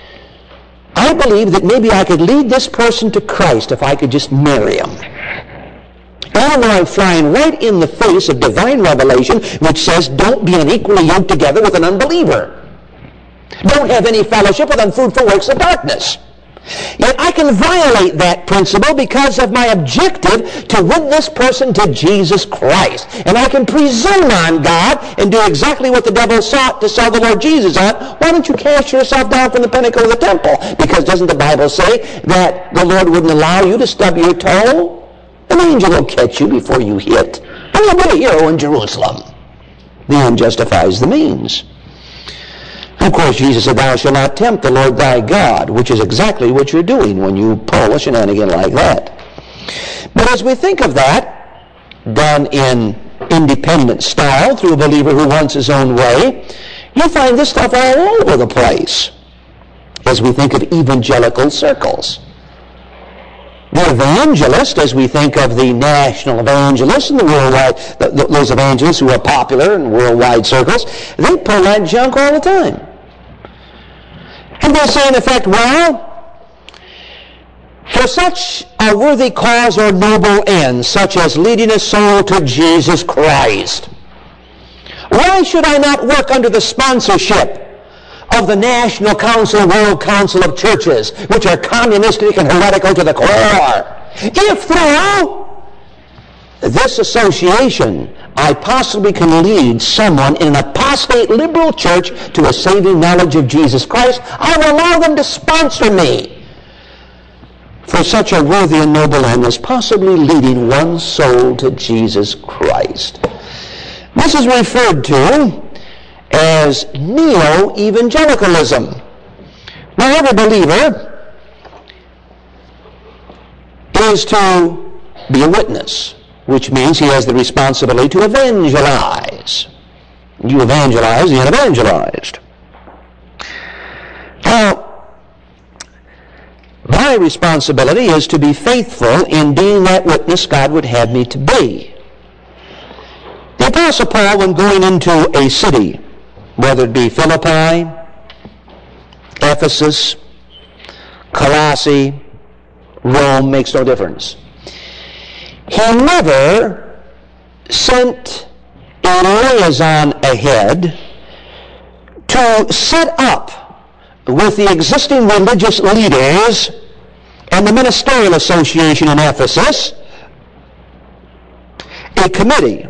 I believe that maybe I could lead this person to Christ if I could just marry him. Even though I'm flying right in the face of divine revelation, which says, don't be unequally yoked together with an unbeliever. Don't have any fellowship with unfruitful works of darkness. Yet I can violate that principle because of my objective to win this person to Jesus Christ. And I can presume on God and do exactly what the devil sought to sell the Lord Jesus on. Why don't you cast yourself down from the pinnacle of the temple? Because doesn't the Bible say that the Lord wouldn't allow you to stub your toe? An angel will catch you before you hit. And you'll be a hero in Jerusalem. The end justifies the means. Of course, Jesus said, thou shalt not tempt the Lord thy God, which is exactly what you're doing when you pull a shenanigan like that. But as we think of that, done in independent style through a believer who wants his own way, you'll find this stuff all over the place as we think of evangelical circles. The evangelist, as we think of the national evangelists and the worldwide, those evangelists who are popular in worldwide circles, they pull that junk all the time. And they say, in effect, well, for such a worthy cause or noble end, such as leading a soul to Jesus Christ, why should I not work under the sponsorship of the National Council, World Council of Churches, which are communistic and heretical to the core? If through this association I possibly can lead someone in an apostate liberal church to a saving knowledge of Jesus Christ, I will allow them to sponsor me for such a worthy and noble end as possibly leading one soul to Jesus Christ. This is referred to as neo-evangelicalism. Now, every believer is to be a witness, which means he has the responsibility to evangelize. You evangelize the unevangelized. Now, my responsibility is to be faithful in being that witness God would have me to be. The Apostle Paul, when going into a city, whether it be Philippi, Ephesus, Colossae, Rome, makes no difference. He never sent a liaison ahead to set up with the existing religious leaders and the ministerial association in Ephesus a committee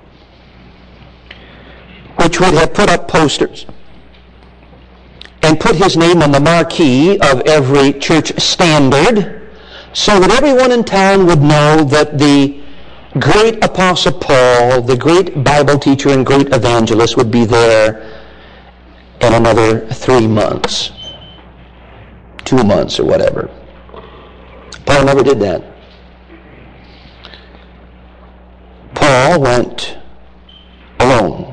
which would have put up posters and put his name on the marquee of every church standard so that everyone in town would know that the great Apostle Paul, the great Bible teacher and great evangelist, would be there in another 3 months, 2 months or whatever. Paul never did that. Paul went alone.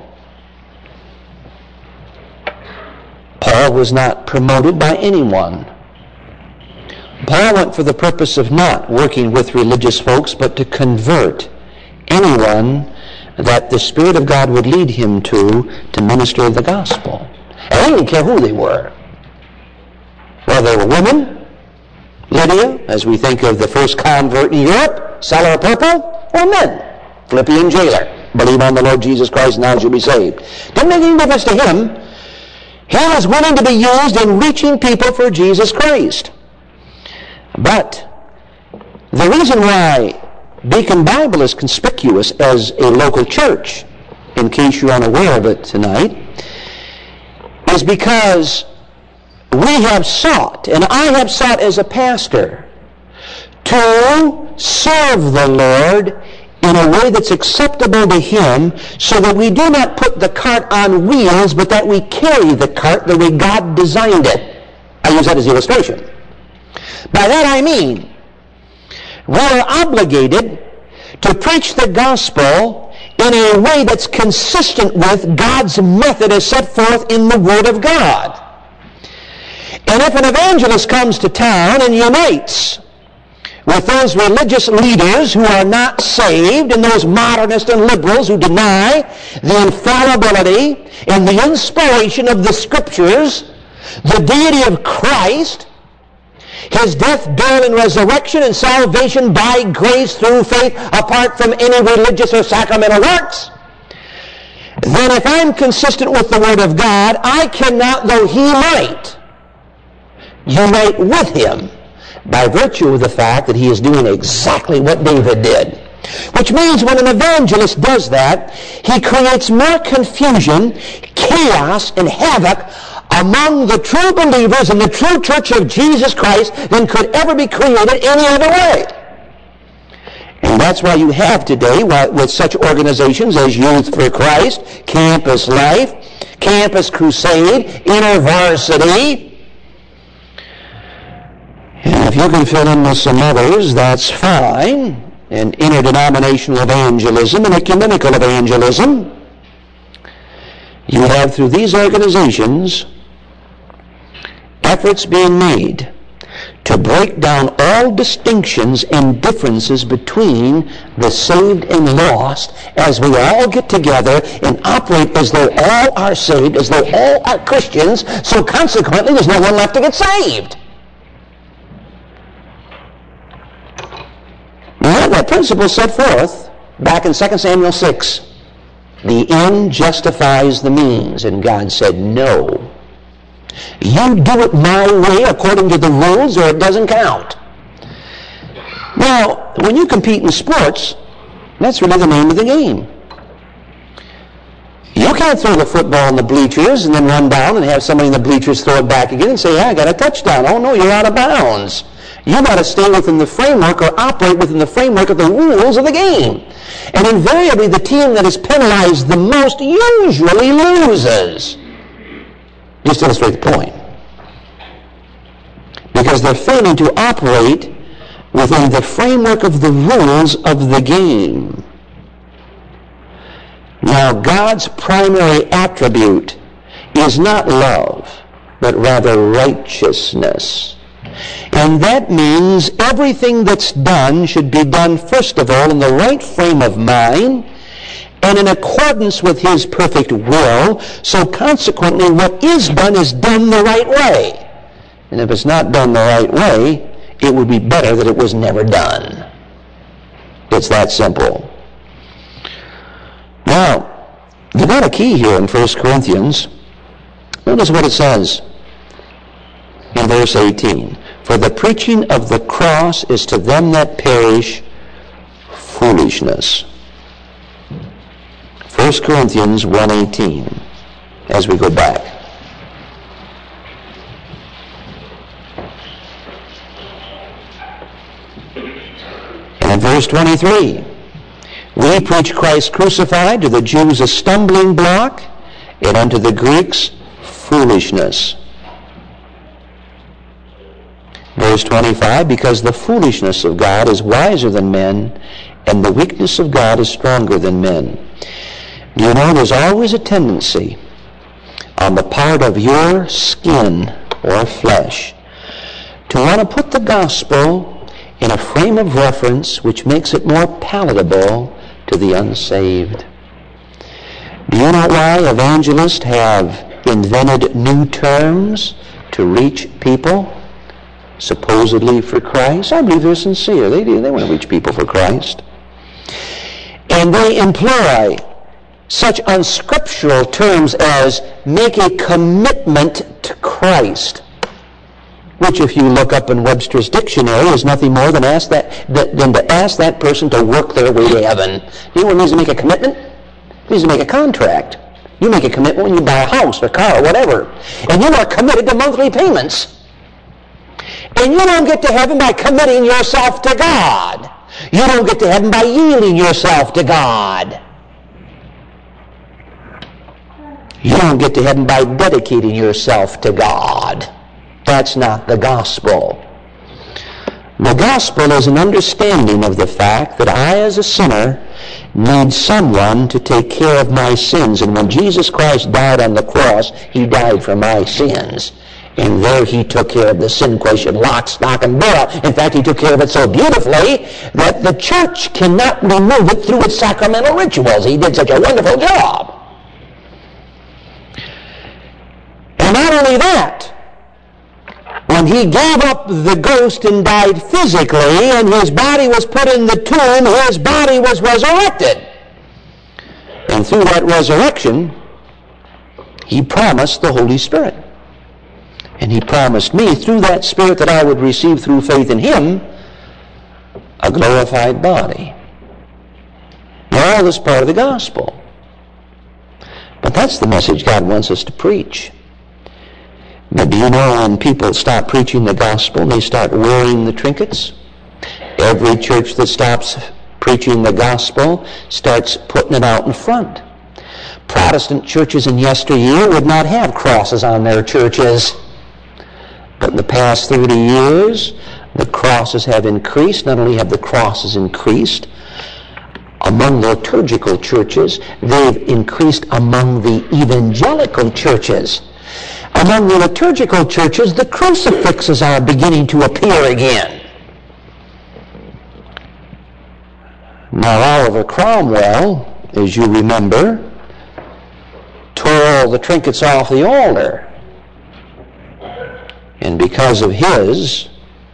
Paul was not promoted by anyone. Paul went for the purpose of not working with religious folks, but to convert anyone that the Spirit of God would lead him to minister the gospel. And he didn't care who they were. Whether they were women, Lydia, as we think of the first convert in Europe, seller of purple, or men, Philippian jailer. Believe on the Lord Jesus Christ, now you'll be saved. Didn't make any difference to him. He was willing to be used in reaching people for Jesus Christ. But The reason why Beacon Bible is conspicuous as a local church, in case you're unaware of it tonight, is because we have sought, and I have sought as a pastor, to serve the Lord in a way that's acceptable to Him, so that we do not put the cart on wheels, but that we carry the cart the way God designed it. I use that as illustration. By that I mean, we are obligated to preach the gospel in a way that's consistent with God's method as set forth in the Word of God. And if an evangelist comes to town and unites with those religious leaders who are not saved and those modernists and liberals who deny the infallibility and the inspiration of the Scriptures, the deity of Christ, His death, burial, and resurrection, and salvation by grace through faith apart from any religious or sacramental works, then if I'm consistent with the Word of God, I cannot, though he might, unite with him by virtue of the fact that he is doing exactly what David did. Which means when an evangelist does that, he creates more confusion, chaos, and havoc among the true believers in the true church of Jesus Christ than could ever be created any other way. And that's why you have today, with such organizations as Youth for Christ, Campus Life, Campus Crusade, InterVarsity. And if you can fill in with some others, that's fine. And interdenominational evangelism and ecumenical evangelism. You have, through these organizations, efforts being made to break down all distinctions and differences between the saved and lost, as we all get together and operate as though all are saved, as though all are Christians, so consequently there's no one left to get saved. Now, that principle set forth back in 2 Samuel 6. The end justifies the means, and God said, no. You do it my way according to the rules, or it doesn't count. Now, when you compete in sports, that's really the name of the game. You can't throw the football in the bleachers and then run down and have somebody in the bleachers throw it back again and say, I got a touchdown. Oh, no, you're out of bounds. You got to stay within the framework or operate within the framework of the rules of the game. And invariably, the team that is penalized the most usually loses. Just to illustrate the point. Because they're failing to operate within the framework of the rules of the game. Now, God's primary attribute is not love, but rather righteousness. And that means everything that's done should be done, first of all, in the right frame of mind and in accordance with His perfect will. So consequently, what is done the right way. And if it's not done the right way, it would be better that it was never done. It's that simple. Now, you've got a key here in 1 Corinthians. Notice what it says in verse 18. For the preaching of the cross is to them that perish foolishness. 1 Corinthians 1:18, as we go back. And in verse 23, we preach Christ crucified, to the Jews a stumbling block, and unto the Greeks foolishness. Verse 25, because the foolishness of God is wiser than men, and the weakness of God is stronger than men. You know, there's always a tendency on the part of your skin or flesh to want to put the gospel in a frame of reference which makes it more palatable to the unsaved. Do you know why evangelists have invented new terms to reach people? Supposedly for Christ. I believe they're sincere. They want to reach people for Christ. And they employ such unscriptural terms as make a commitment to Christ. which if you look up in Webster's dictionary is nothing more than to ask that person to work their way to heaven. Anyone needs to make a commitment? Needs to make a contract. You make a commitment when you buy a house or car or whatever. And you are committed to monthly payments. And you don't get to heaven by committing yourself to God. You don't get to heaven by yielding yourself to God. You don't get to heaven by dedicating yourself to God. That's not the gospel. The gospel is an understanding of the fact that I, as a sinner, need someone to take care of my sins. And when Jesus Christ died on the cross, he died for my sins. And there he took care of the sin question, lock, stock, and barrel. In fact, he took care of it so beautifully that the church cannot remove it through its sacramental rituals. He did such a wonderful job. And not only that, when he gave up the ghost and died physically, and his body was put in the tomb, his body was resurrected. And through that resurrection, he promised the Holy Spirit. And he promised me, through that Spirit that I would receive through faith in him, a glorified body. Now, all this part of the gospel. But that's the message God wants us to preach. But do you know when people stop preaching the gospel, they start wearing the trinkets? Every church that stops preaching the gospel starts putting it out in front. Protestant churches in yesteryear would not have crosses on their churches. But in the past 30 years, the crosses have increased. Not only have the crosses increased among liturgical churches, they've increased among the evangelical churches. Among the liturgical churches, the crucifixes are beginning to appear again. Now, Oliver Cromwell, as you remember, tore all the trinkets off the altar. And because of his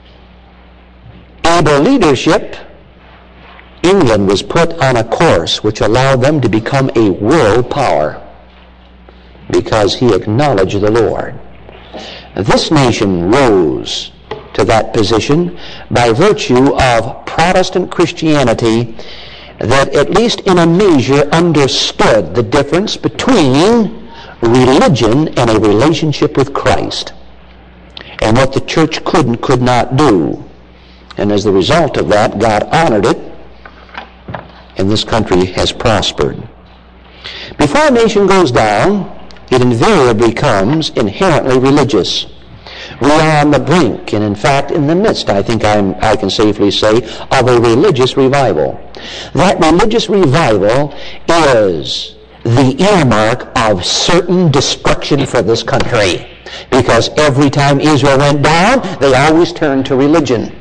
able leadership, England was put on a course which allowed them to become a world power because he acknowledged the Lord. This nation rose to that position by virtue of Protestant Christianity that at least in a measure understood the difference between religion and a relationship with Christ, and what the church could and could not do. And as the result of that, God honored it, and this country has prospered. Before a nation goes down, it invariably becomes inherently religious. We are on the brink, and in fact in the midst, I think I can safely say, of a religious revival. That religious revival is the earmark of certain destruction for this country. Because every time Israel went down, they always turned to religion.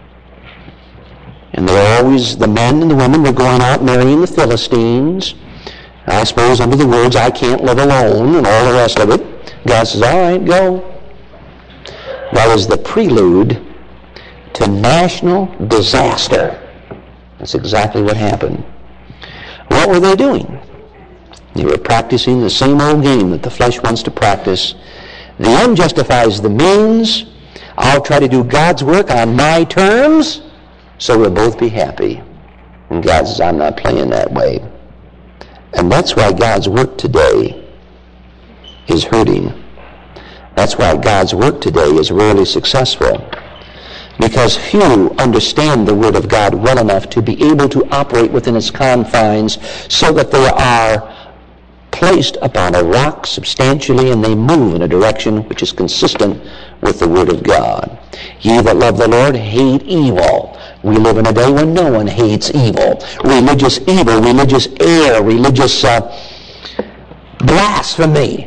And the men and the women were going out marrying the Philistines. I suppose under the words, I can't live alone, and all the rest of it. God says, all right, go. That was the prelude to national disaster. That's exactly what happened. What were they doing? They were practicing the same old game that the flesh wants to practice. The end justifies the means. I'll try to do God's work on my terms, so we'll both be happy. And God says, I'm not playing that way. And that's why God's work today is hurting. That's why God's work today is rarely successful. Because few understand the Word of God well enough to be able to operate within its confines so that they are placed upon a rock substantially, and they move in a direction which is consistent with the Word of God. Ye that love the Lord hate evil. We live in a day when no one hates evil. Religious evil, religious error, religious blasphemy.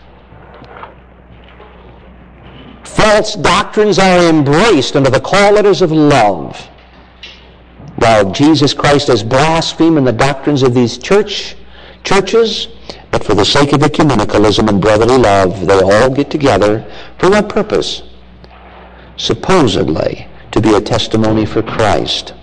False doctrines are embraced under the call letters of love, while Jesus Christ is blasphemed in the doctrines of these churches. But for the sake of ecumenicalism and brotherly love, they all get together. For what purpose? Supposedly, to be a testimony for Christ.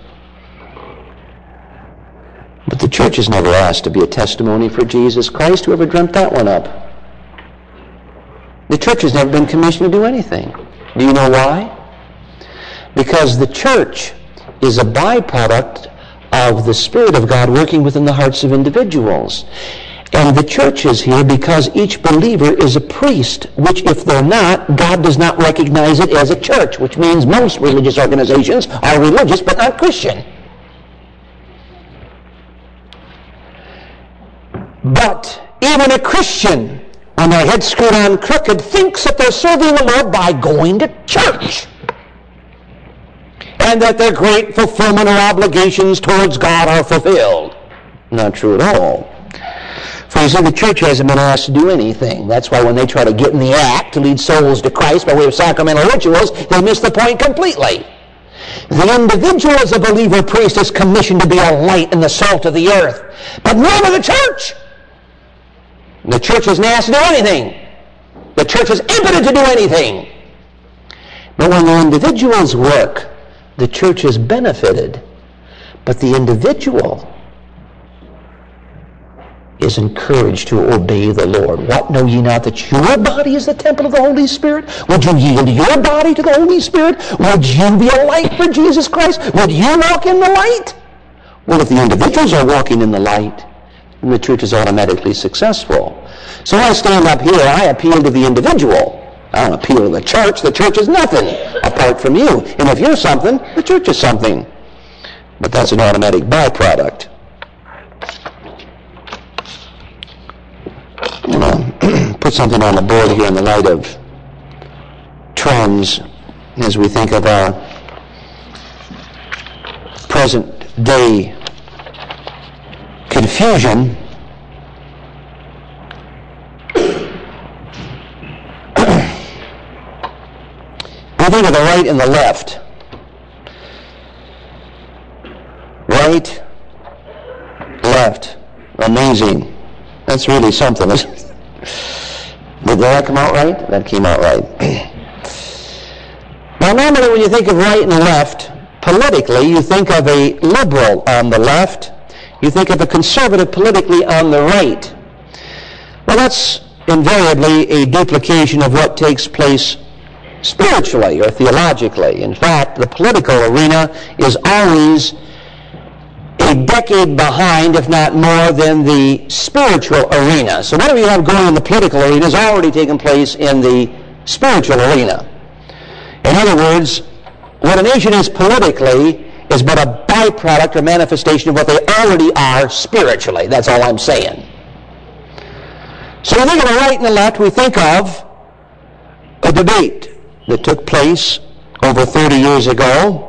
But the church is never asked to be a testimony for Jesus Christ. Whoever dreamt that one up? The church has never been commissioned to do anything. Do you know why? Because the church is a byproduct of the Spirit of God working within the hearts of individuals. And the church is here because each believer is a priest, which if they're not, God does not recognize it as a church, which means most religious organizations are religious but not Christian. But even a Christian, when their head's screwed on crooked, thinks that they're serving the Lord by going to church, and that their great fulfillment or obligations towards God are fulfilled. Not true at all. For you see, the church hasn't been asked to do anything. That's why when they try to get in the act to lead souls to Christ by way of sacramental rituals, they miss the point completely. The individual as a believer priest is commissioned to be a light and the salt of the earth, but never the church. The church isn't asked to do anything. The church is impotent to do anything. But when the individuals work, the church is benefited. But the individual is encouraged to obey the Lord. What, know ye not that your body is the temple of the Holy Spirit? Would you yield your body to the Holy Spirit? Would you be a light for Jesus Christ? Would you walk in the light? Well, if the individuals are walking in the light, then the church is automatically successful. So I stand up here, I appeal to the individual. I don't appeal to the church. The church is nothing apart from you. And if you're something, the church is something. But that's an automatic byproduct. Put something on the board here in the light of trends as we think of our present day confusion. We think of the right and the left. Right, left. Amazing. That's really something, isn't it? Did that come out right? That came out right. Now, normally when you think of right and left, politically, you think of a liberal on the left. You think of a conservative politically on the right. Well, that's invariably a duplication of what takes place spiritually or theologically. In fact, the political arena is always a decade behind, if not more, than the spiritual arena. So whatever you have going in the political arena has already taken place in the spiritual arena. In other words, what a nation is politically is but a byproduct or manifestation of what they already are spiritually. That's all I'm saying. So when we think of the right and the left, we think of a debate that took place over 30 years ago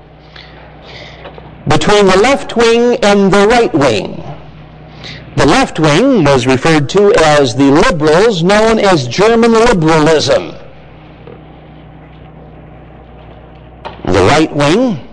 between the left wing and the right wing. The left wing was referred to as the liberals, known as German liberalism. The right wing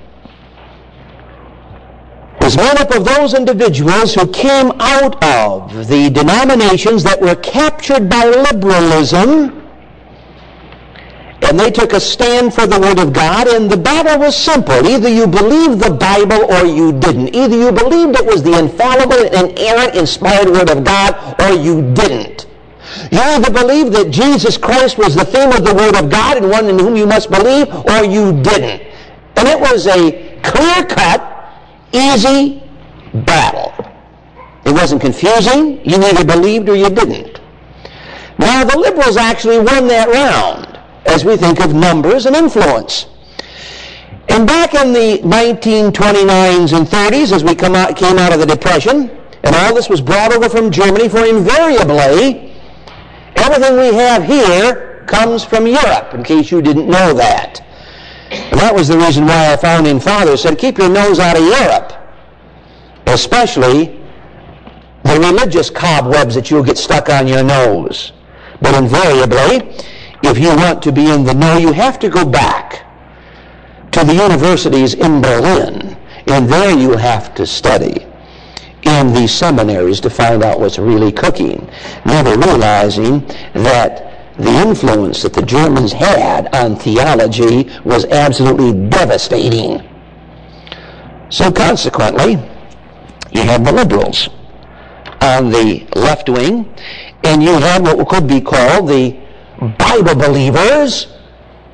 was made up of those individuals who came out of the denominations that were captured by liberalism, and they took a stand for the Word of God, and the battle was simple. Either you believed the Bible or you didn't. Either you believed it was the infallible, inerrant, inspired Word of God, or you didn't. You either believed that Jesus Christ was the theme of the Word of God and one in whom you must believe, or you didn't. And it was a clear-cut, easy battle. It wasn't confusing. You either believed or you didn't. Now, the liberals actually won that round, as we think of numbers and influence. And back in the 1929s and 30s, as we came out of the Depression, and all this was brought over from Germany, for invariably, everything we have here comes from Europe, in case you didn't know that. And that was the reason why our founding fathers said, keep your nose out of Europe, especially the religious cobwebs that you'll get stuck on your nose. But invariably, if you want to be in the know, you have to go back to the universities in Berlin, and there you have to study in the seminaries to find out what's really cooking, never realizing that the influence that the Germans had on theology was absolutely devastating. So consequently, you have the liberals on the left wing, and you have what could be called the Bible believers,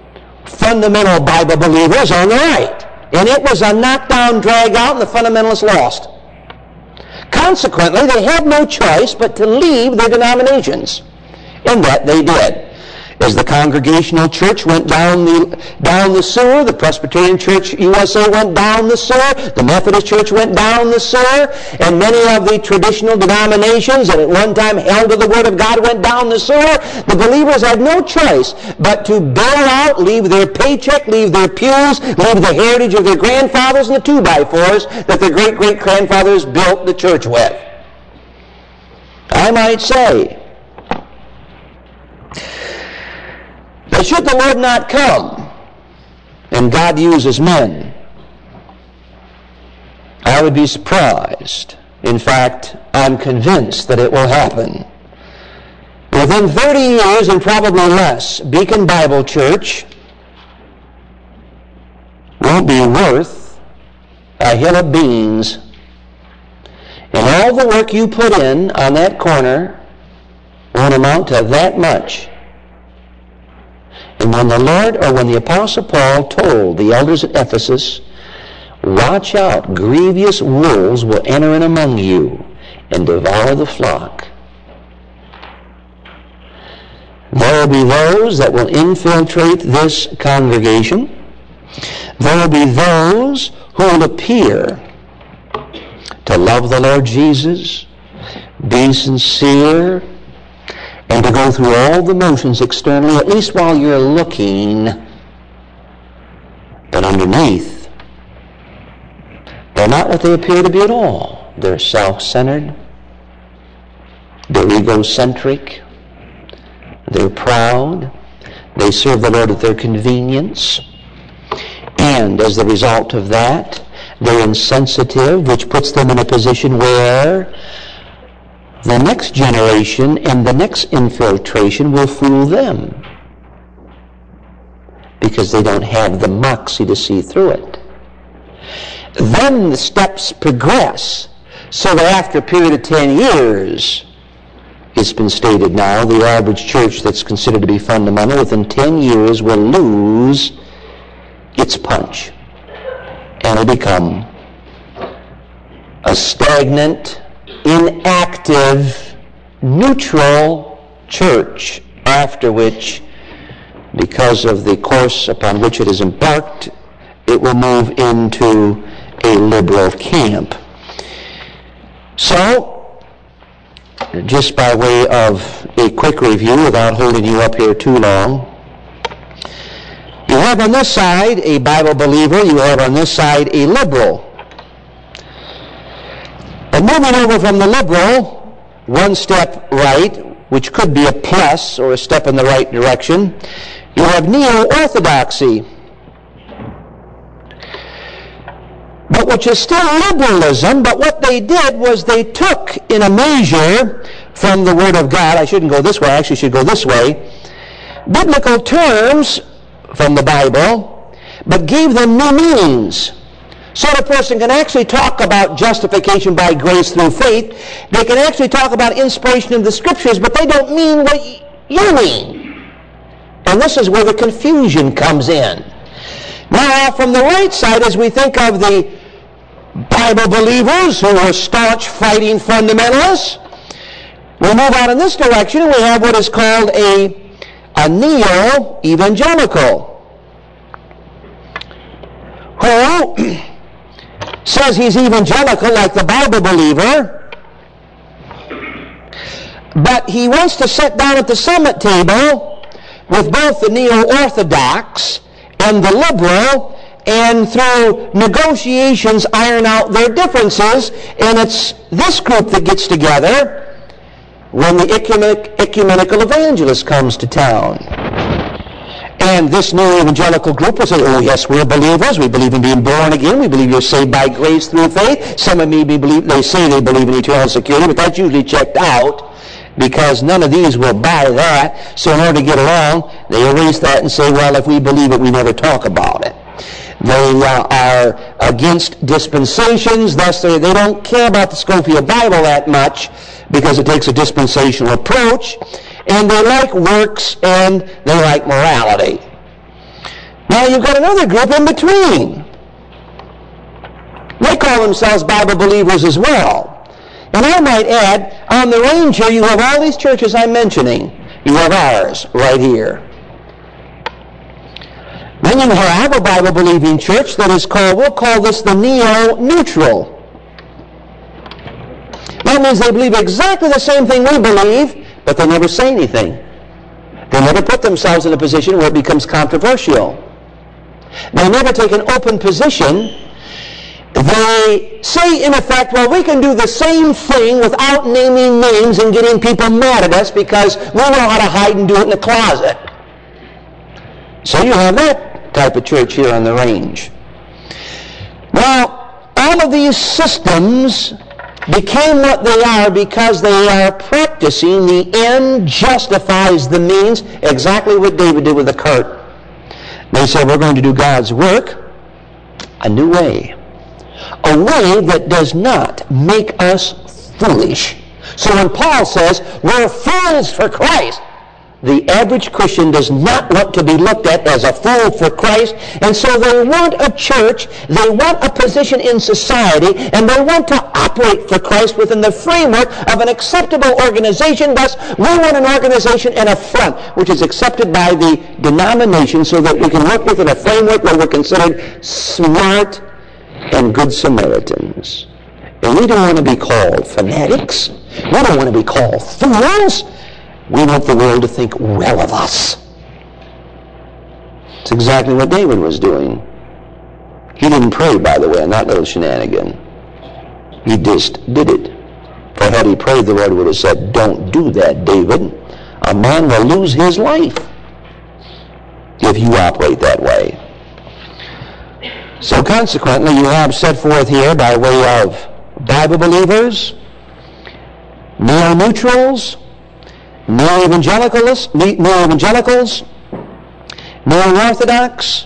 fundamental Bible believers on the right. And it was a knockdown, drag out, and the fundamentalists lost. Consequently, they had no choice but to leave their denominations. And that they did. As the Congregational Church went down the sewer, the Presbyterian Church USA went down the sewer, the Methodist Church went down the sewer, and many of the traditional denominations that at one time held to the Word of God went down the sewer. The believers had no choice but to bail out, leave their paycheck, leave their pews, leave the heritage of their grandfathers and the 2x4s that their great-great-grandfathers built the church with. I might say, but should the Lord not come, and God uses men, I would be surprised. In fact, I'm convinced that it will happen. Within 30 years, and probably less, Beacon Bible Church won't be worth a hill of beans. And all the work you put in on that corner won't amount to that much. And when the Lord, or when the Apostle Paul told the elders at Ephesus, watch out, grievous wolves will enter in among you and devour the flock. There will be those that will infiltrate this congregation. There will be those who will appear to love the Lord Jesus, be sincere, and to go through all the motions externally, at least while you're looking. But underneath, they're not what they appear to be at all. They're self-centered. They're egocentric. They're proud. They serve the Lord at their convenience. And as the result of that, they're insensitive, which puts them in a position where the next generation and the next infiltration will fool them because they don't have the moxie to see through it. Then the steps progress so that after a period of 10 years, it's been stated now, the average church that's considered to be fundamental within 10 years will lose its punch and will become a stagnant, inactive, neutral church, after which, because of the course upon which it is embarked, it will move into a liberal camp. So, just by way of a quick review, without holding you up here too long, you have on this side a Bible believer, you have on this side a liberal. But moving over from the liberal, one step right, which could be a plus or a step in the right direction, you have neo-orthodoxy, but which is still liberalism, but what they did was they took in a measure from the Word of God, I shouldn't go this way, I actually should go this way, biblical terms from the Bible, but gave them new meanings. So a person can actually talk about justification by grace through faith. They can actually talk about inspiration of the Scriptures, but they don't mean what you mean. And this is where the confusion comes in. Now, from the right side, as we think of the Bible believers who are staunch fighting fundamentalists, we move on in this direction and we have what is called a neo-evangelical, who says he's evangelical like the Bible believer, but he wants to sit down at the summit table with both the neo-orthodox and the liberal, and through negotiations iron out their differences, and it's this group that gets together when the ecumenical evangelist comes to town. And this new evangelical group will say, oh yes, we're believers, we believe in being born again, we believe you're saved by grace through faith. Some of me they say they believe in eternal security, but that's usually checked out, because none of these will buy that. So in order to get along, they erase that and say, well, if we believe it, we never talk about it. They are against dispensations, thus they don't care about the Scofield Bible that much because it takes a dispensational approach, and they like works and they like morality. Now you've got another group in between. They call themselves Bible believers as well. And I might add, on the range here, you have all these churches I'm mentioning. You have ours right here. Then you have a Bible-believing church that is called, we'll call this the neo-neutral. That means they believe exactly the same thing we believe, but they never say anything. They never put themselves in a position where it becomes controversial. They never take an open position. They say, in effect, well, we can do the same thing without naming names and getting people mad at us because we know how to hide and do it in the closet. So you have that type of church here on the range. Now, all of these systems became what they are because they are practicing the end justifies the means, exactly what David did with the cart. They said, we're going to do God's work a new way. A way that does not make us foolish. So when Paul says, we're fools for Christ, the average Christian does not want to be looked at as a fool for Christ, and so they want a church, they want a position in society, and they want to operate for Christ within the framework of an acceptable organization. Thus, we want an organization and a front which is accepted by the denomination so that we can work within a framework where we're considered smart and good Samaritans. And we don't want to be called fanatics. We don't want to be called fools. We want the world to think well of us. It's exactly what David was doing. He didn't pray, by the way, on that little shenanigan. He just did it. For had he prayed, the Lord would have said, don't do that, David. A man will lose his life if you operate that way. So consequently, you have set forth here by way of Bible believers, neo-neutrals, neo-evangelicals, neo-orthodox,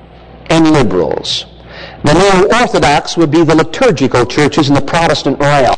and liberals. The neo-orthodox would be the liturgical churches in the Protestant realm.